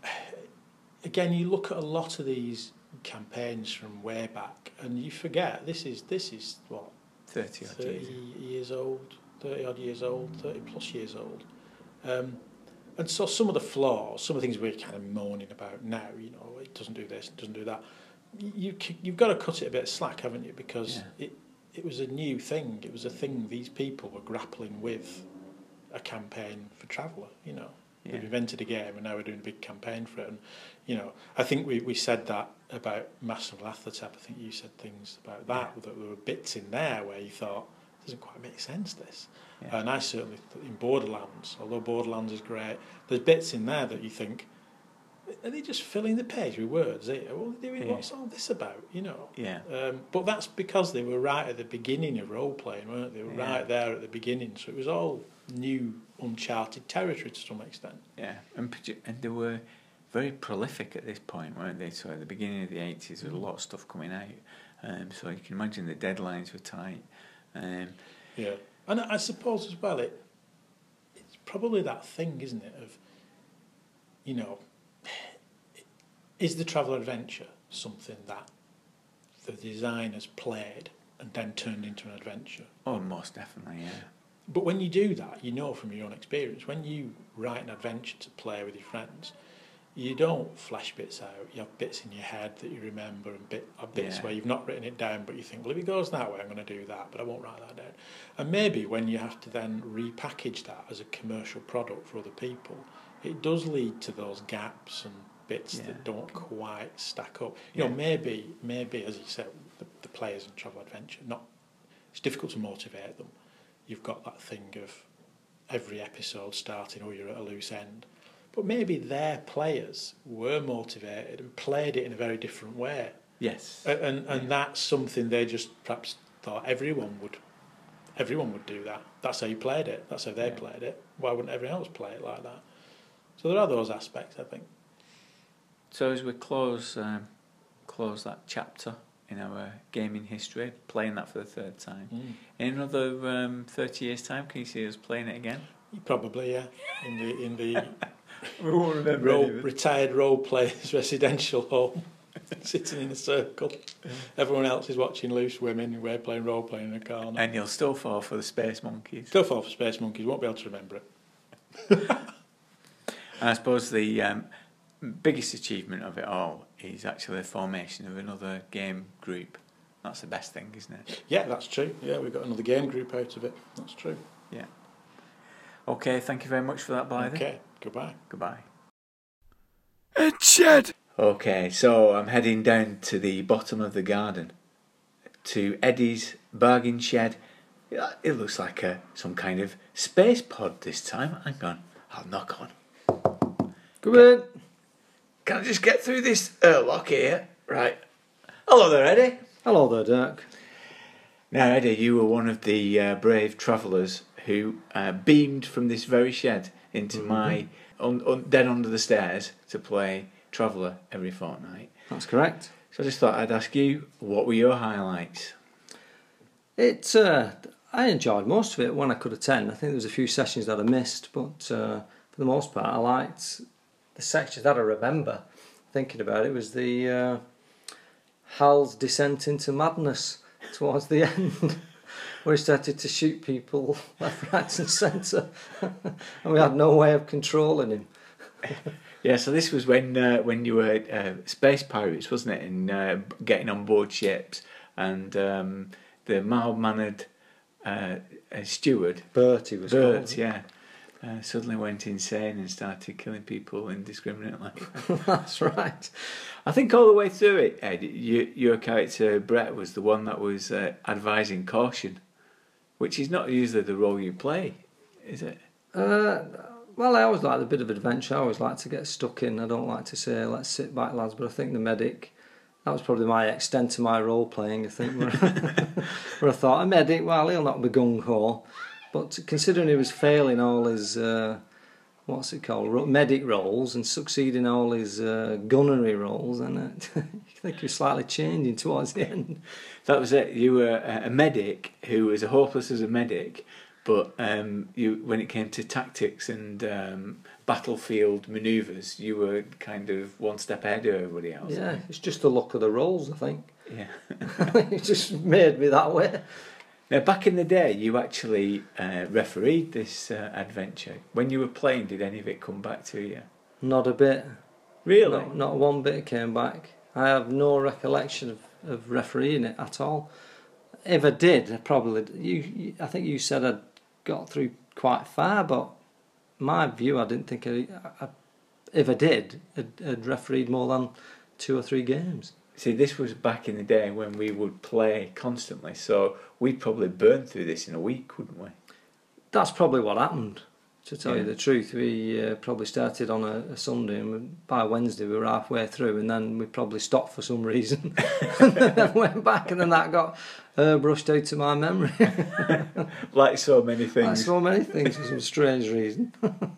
again you look at a lot of these campaigns from way back, and you forget this is this is what Thirty odd thirty years. years old, thirty odd years old, thirty plus years old. Um, and so some of the flaws, some of the things we're kind of moaning about now, you know, it doesn't do this, it doesn't do that. You c- you've got to cut it a bit of slack, haven't you? Because Yeah. it it was a new thing. It was a thing these people were grappling with. A campaign for Traveller, you know. Yeah. We've invented a game and now we're doing a big campaign for it. And, you know, I think we, we said that about Master of Lathotep. I think you said things about that, Yeah. that there were bits in there where you thought, it doesn't quite make sense, this. Yeah. And I certainly, th- in Borderlands, although Borderlands is great, there's bits in there that you think, are they just filling the page with words? Eh? What are they doing? Yeah. What's all this about, you know? Yeah. Um, but that's because they were right at the beginning of role-playing, weren't they? They were Yeah. right there at the beginning. So it was all new, uncharted territory to some extent. Yeah, and produ- and they were very prolific at this point, weren't they? So at the beginning of the eighties, there was a lot of stuff coming out. Um, so you can imagine the deadlines were tight. Um, Yeah. And I I suppose as well, it it's probably that thing, isn't it, of, you know, is the travel adventure something that the designers played and then turned into an adventure? Oh, most definitely, yeah. But when you do that, you know from your own experience, when you write an adventure to play with your friends, you don't flash bits out. You have bits in your head that you remember and bit, or bits Yeah. where you've not written it down, but you think, well, if it goes that way, I'm going to do that, but I won't write that down. And maybe when you have to then repackage that as a commercial product for other people, it does lead to those gaps and bits Yeah. that don't quite stack up. You Yeah. know, maybe, maybe as you said, the, the players in Travel Adventure, not it's difficult to motivate them. You've got that thing of every episode starting, oh, you're at a loose end. But maybe their players were motivated and played it in a very different way. Yes. And and, and Yeah. that's something they just perhaps thought everyone would everyone would do that. That's how you played it. That's how they Yeah. played it. Why wouldn't everyone else play it like that? So there are those aspects, I think. So as we close um, close that chapter in our gaming history, playing that for the third time, Mm. in another um, thirty years' time, can you see us playing it again? Probably, yeah. In the in the We won't remember role, any of it. retired role players residential home, sitting in a circle. Everyone else is watching Loose Women, and we're playing role playing in a corner. And you'll still fall for the Space Monkeys. Still fall for Space Monkeys, won't be able to remember it. And I suppose the um, biggest achievement of it all is actually the formation of another game group. That's the best thing, isn't it? Yeah, that's true. Yeah, we've got another game group out of it. That's true. Yeah. Okay, thank you very much for that, Blythe. Okay, goodbye. Goodbye. Ed Shed. Okay, so I'm heading down to the bottom of the garden to Eddie's bargain shed. Yeah, it looks like a some kind of space pod this time. Hang on, I'll knock on. Come in. Can I just get through this airlock here? Right. Hello there, Eddie. Hello there, Dirk. Now, Eddie, you were one of the uh, brave travellers who uh, beamed from this very shed into Mm-hmm. my un- un- dead under the stairs to play Traveller every fortnight. That's correct. So I just thought I'd ask you, what were your highlights? It, uh, I enjoyed most of it when I could attend. I think there was a few sessions that I missed, but uh, for the most part, I liked the section that I remember. Thinking about it was the uh, Hal's descent into madness towards the end, where he started to shoot people left, right, and centre, and we had no way of controlling him. Yeah, so this was when uh, when you were uh, space pirates, wasn't it? And uh, getting on board ships, and um, the mild-mannered uh, uh, steward, Bertie was Bert, called. yeah, uh, suddenly went insane and started killing people indiscriminately. That's right. I think all the way through it, Ed, you, your character Brett was the one that was uh, advising caution, which is not usually the role you play, is it? Uh, well, I always like a bit of adventure. I always like to get stuck in. I don't like to say, let's sit back, lads, but I think the medic, that was probably my extent to my role playing, I think, where, where I thought, a medic, well, he'll not be gung-ho. But considering he was failing all his, uh, what's it called, ro- medic roles and succeeding all his uh, gunnery roles, and uh, I think he was slightly changing towards the end. That was it. You were a a medic who was as hopeless as a medic, but um, you, when it came to tactics and um, battlefield manoeuvres, you were kind of one step ahead of everybody else. Yeah, it's just the look of the roles, I think. Yeah. It just made me that way. Now, back in the day, you actually uh, refereed this uh, adventure. When you were playing, did any of it come back to you? Not a bit. Really? Not, not one bit came back. I have no recollection of, of refereeing it at all. If I did, I probably you, you. I think you said I'd got through quite far, but my view, I didn't think I. I if I did, I'd, I'd refereed more than two or three games. See, this was back in the day when we would play constantly, so we'd probably burn through this in a week, wouldn't we? That's probably what happened. To tell Yeah. you the truth, we uh, probably started on a, a Sunday, and we, by Wednesday we were halfway through, and then we probably stopped for some reason, and then went back, and then that got uh, brushed out of my memory. Like so many things. Like so many things for some strange reason.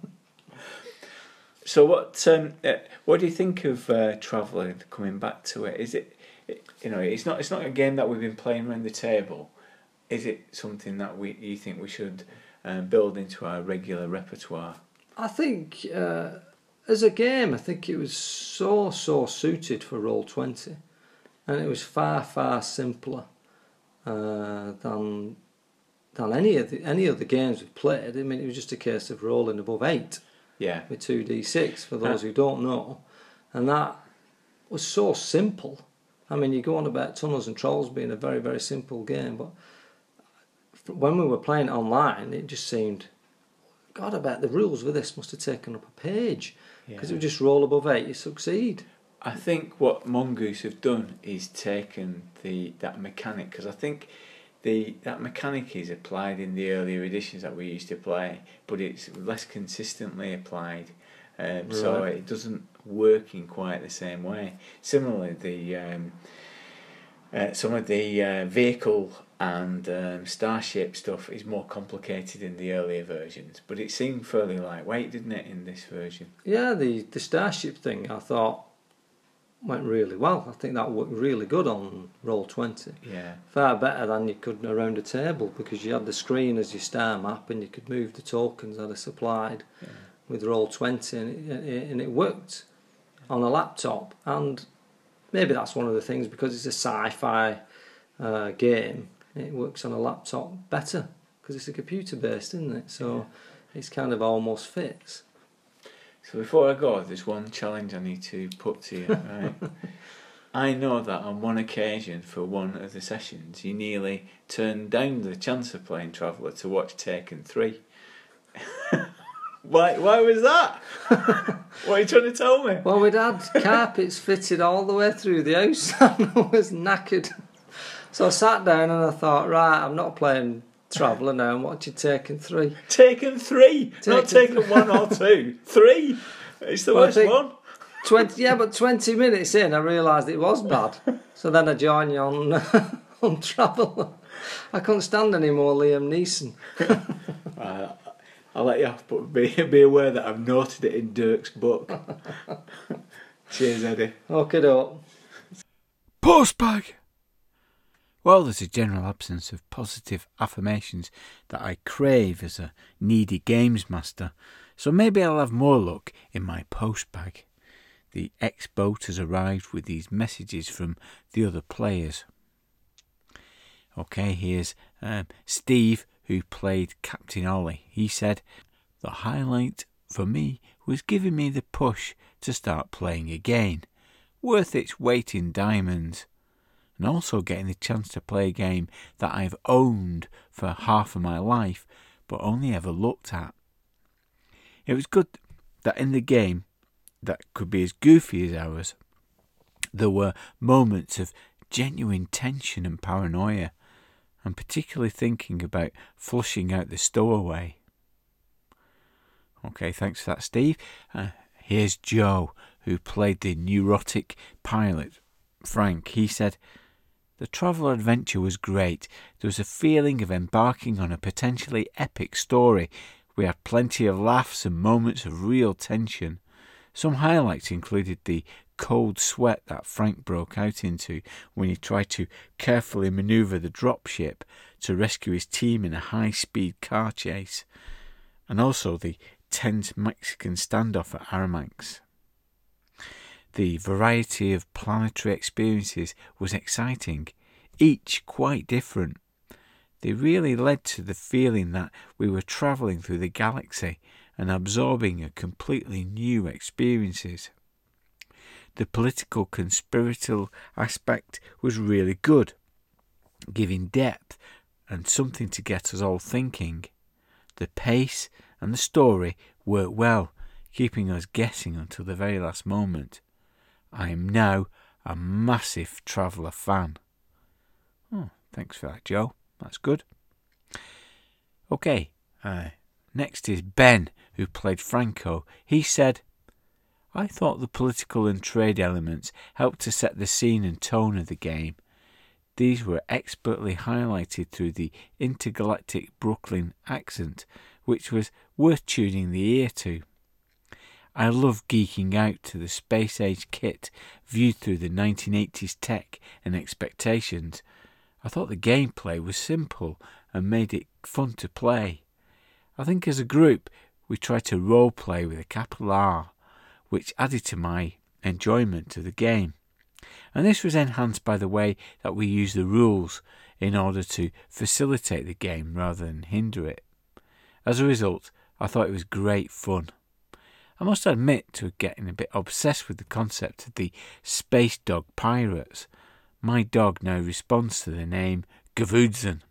So what um, uh, what do you think of uh, Traveller coming back to it? Is it, it, you know, it's not it's not a game that we've been playing around the table. Is it something that we you think we should uh, build into our regular repertoire? I think uh, as a game, I think it was so, so suited for Roll twenty. And it was far, far simpler uh, than than any of the any of the games we've played. I mean, it was just a case of rolling above eight Yeah. with two d six, for those who don't know. And that was so simple. I mean, you go on about Tunnels and Trolls being a very, very simple game, but when we were playing it online, it just seemed, God, I bet the rules with this must have taken up a page. Because Yeah. it would just roll above eight, you succeed. I think what Mongoose have done is taken the that mechanic, because I think the that mechanic is applied in the earlier editions that we used to play, but it's less consistently applied, um, so Right. it doesn't work in quite the same way. Similarly, the um, uh, some of the uh, vehicle and um, starship stuff is more complicated in the earlier versions, but it seemed fairly lightweight, didn't it, in this version? Yeah, the, the Starship thing, I thought, went really well. I think that worked really good on Roll twenty. Yeah. Far better than you could around a table, because you had the screen as your star map and you could move the tokens that are supplied Yeah. with Roll twenty, and it, and it worked on a laptop. And maybe that's one of the things, because it's a sci-fi uh, game, it works on a laptop better because it's a computer based, isn't it? So it's kind of almost fits. So before I go, there's one challenge I need to put to you. Right? I know that on one occasion for one of the sessions, you nearly turned down the chance of playing Traveller to watch Taken three. Why? Why was that? What are you trying to tell me? Well, we'd had carpets fitted all the way through the house and I was knackered. So I sat down and I thought, right, I'm not playing Traveller now, I'm watching Taken three. Taken three, not Taken Taken one or two. Three. It's the Well, I worst think- one. twenty, yeah, but twenty minutes in I realised it was bad. So then I joined you on, on Traveller. I couldn't stand any more Liam Neeson. Uh, I'll let you off, but be, be aware that I've noted it in Dirk's book. Cheers, Eddie. Okay, doke. Postbag. Well, there's a general absence of positive affirmations that I crave as a needy games master, so maybe I'll have more luck in my postbag. The ex-boat has arrived with these messages from the other players. Okay, here's um, Steve, who played Captain Ollie. He said, "The highlight for me was giving me the push to start playing again. Worth its weight in diamonds. And also getting the chance to play a game that I've owned for half of my life, but only ever looked at. It was good that in the game that could be as goofy as ours, there were moments of genuine tension and paranoia. I'm particularly thinking about flushing out the stowaway." Okay, thanks for that, Steve. Uh, here's Joe, who played the neurotic pilot, Frank. He said, "The Traveller adventure was great. There was a feeling of embarking on a potentially epic story. We had plenty of laughs and moments of real tension. Some highlights included the cold sweat that Frank broke out into when he tried to carefully manoeuvre the dropship to rescue his team in a high-speed car chase, and also the tense Mexican standoff at Aramax. The variety of planetary experiences was exciting, each quite different. They really led to the feeling that we were travelling through the galaxy and absorbing a completely new experiences. The political conspiratorial aspect was really good, giving depth and something to get us all thinking. The pace and the story worked well, keeping us guessing until the very last moment. I am now a massive Traveller fan." Oh, thanks for that, Joe. That's good. Okay, uh, next is Ben, who played Franco. He said, "I thought the political and trade elements helped to set the scene and tone of the game. These were expertly highlighted through the intergalactic Brooklyn accent, which was worth tuning the ear to. I love geeking out to the space-age kit viewed through the nineteen eighties tech and expectations. I thought the gameplay was simple and made it fun to play. I think as a group we tried to role-play with a capital R. which added to my enjoyment of the game. And this was enhanced by the way that we use the rules in order to facilitate the game rather than hinder it. As a result, I thought it was great fun. I must admit to getting a bit obsessed with the concept of the Space Dog Pirates. My dog now responds to the name Gavoodzin.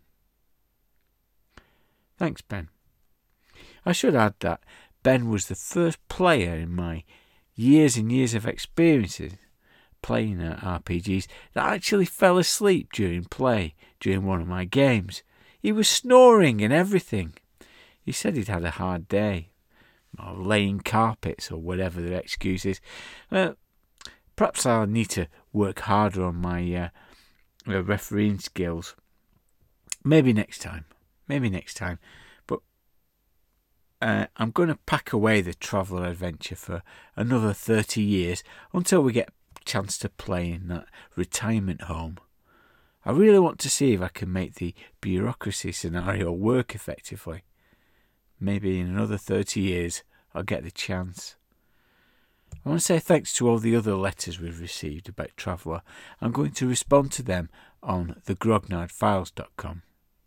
Thanks, Ben. I should add that Ben was the first player in my years and years of experiences playing at R P Gs that actually fell asleep during play during one of my games. He was snoring and everything. He said he'd had a hard day, or laying carpets or whatever the excuse is. Uh, perhaps I'll need to work harder on my uh, uh, refereeing skills. Maybe next time. Maybe next time. But uh, I'm going to pack away the Traveller Adventure for another thirty years until we get a chance to play in that retirement home. I really want to see if I can make the bureaucracy scenario work effectively. Maybe in another thirty years I'll get the chance. I want to say thanks to all the other letters we've received about Traveller. I'm going to respond to them on the grognard files dot com.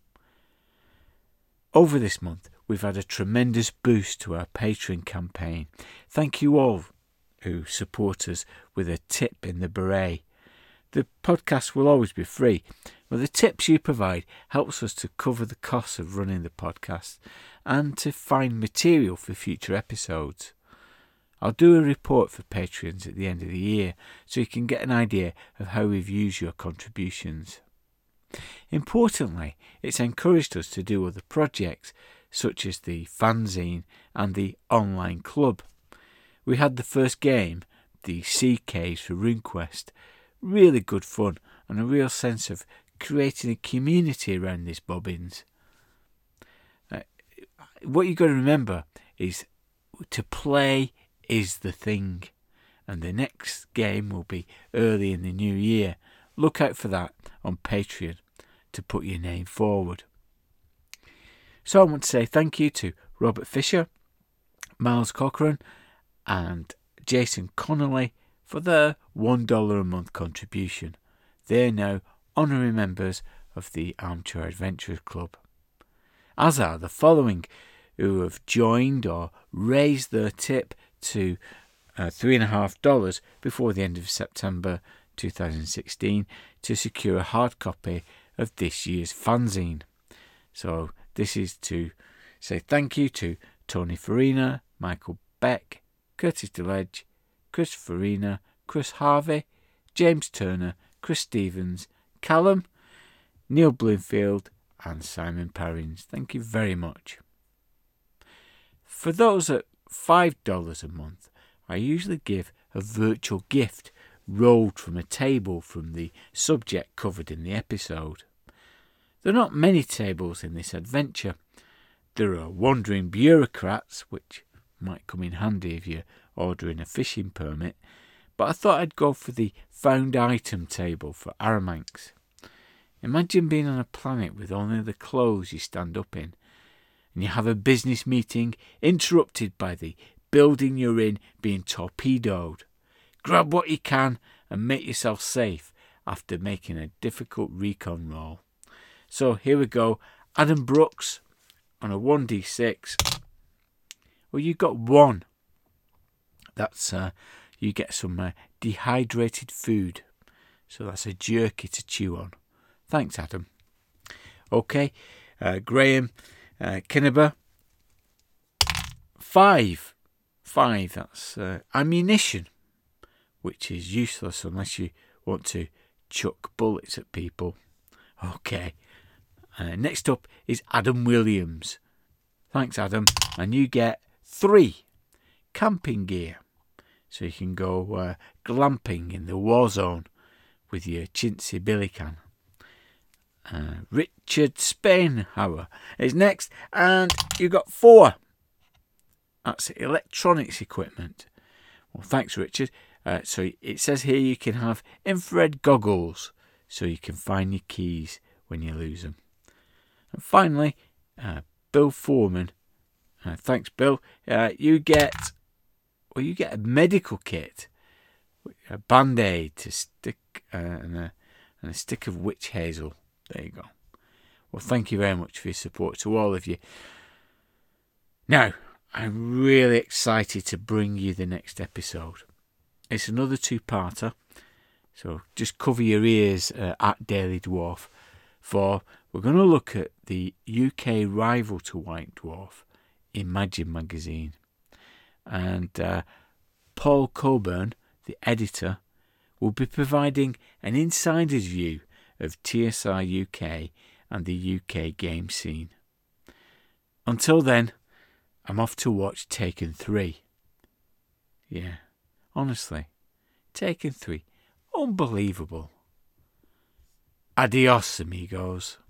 Over this month, we've had a tremendous boost to our Patreon campaign. Thank you all who support us with a tip in the beret. The podcast will always be free, but the tips you provide helps us to cover the costs of running the podcast and to find material for future episodes. I'll do a report for Patreons at the end of the year so you can get an idea of how we've used your contributions. Importantly, it's encouraged us to do other projects such as the fanzine and the online club. We had the first game, the Sea Caves for RuneQuest. Really good fun and a real sense of creating a community around these bobbins. Uh, what you've got to remember is to play is the thing, and the next game will be early in the new year. Look out for that on Patreon to put your name forward. So I want to say thank you to Robert Fisher, Miles Cochran and Jason Connolly for their one dollar a month contribution. They're now honorary members of the Armchair Adventurers Club. As are the following who have joined or raised their tip to uh, three and a half dollars before the end of September two thousand sixteen to secure a hard copy of this year's fanzine. So this is to say thank you to Tony Farina, Michael Beck, Curtis DeLedge, Chris Farina, Chris Harvey, James Turner, Chris Stevens, Callum, Neil Bloomfield and Simon Parrins. Thank you very much. For those at five dollars a month, I usually give a virtual gift rolled from a table from the subject covered in the episode. There are not many tables in this adventure. There are wandering bureaucrats, which might come in handy if you're ordering a fishing permit, but I thought I'd go for the found item table for Aramanx. Imagine being on a planet with only the clothes you stand up in, and you have a business meeting interrupted by the building you're in being torpedoed. Grab what you can and make yourself safe after making a difficult recon roll. So here we go. Adam Brooks on a one d six. Well, you got one. That's uh, you get some uh, dehydrated food. So that's a jerky to chew on. Thanks, Adam. Okay, uh, Graham uh, Kinneber. Five. Five, that's uh, ammunition, which is useless unless you want to chuck bullets at people. Okay. Uh, next up is Adam Williams. Thanks, Adam. And you get three camping gear. So you can go uh, glamping in the war zone with your chintzy billy can. Uh, Richard Spainhauer is next. And you got four. That's electronics equipment. Well, thanks, Richard. Uh, so it says here you can have infrared goggles so you can find your keys when you lose them. And finally, uh, Bill Foreman. Uh, thanks, Bill. Uh, you get Well, you get a medical kit, a band-aid to stick, uh, and, a, and a stick of witch hazel. There you go. Well, thank you very much for your support to all of you. Now, I'm really excited to bring you the next episode. It's another two-parter, so just cover your ears uh, at Daily Dwarf, for we're going to look at the U K rival to White Dwarf, Imagine Magazine. And uh, Paul Coburn, the editor, will be providing an insider's view of T S R U K and the U K game scene. Until then, I'm off to watch Taken three. Yeah, honestly, Taken three. Unbelievable. Adios, amigos.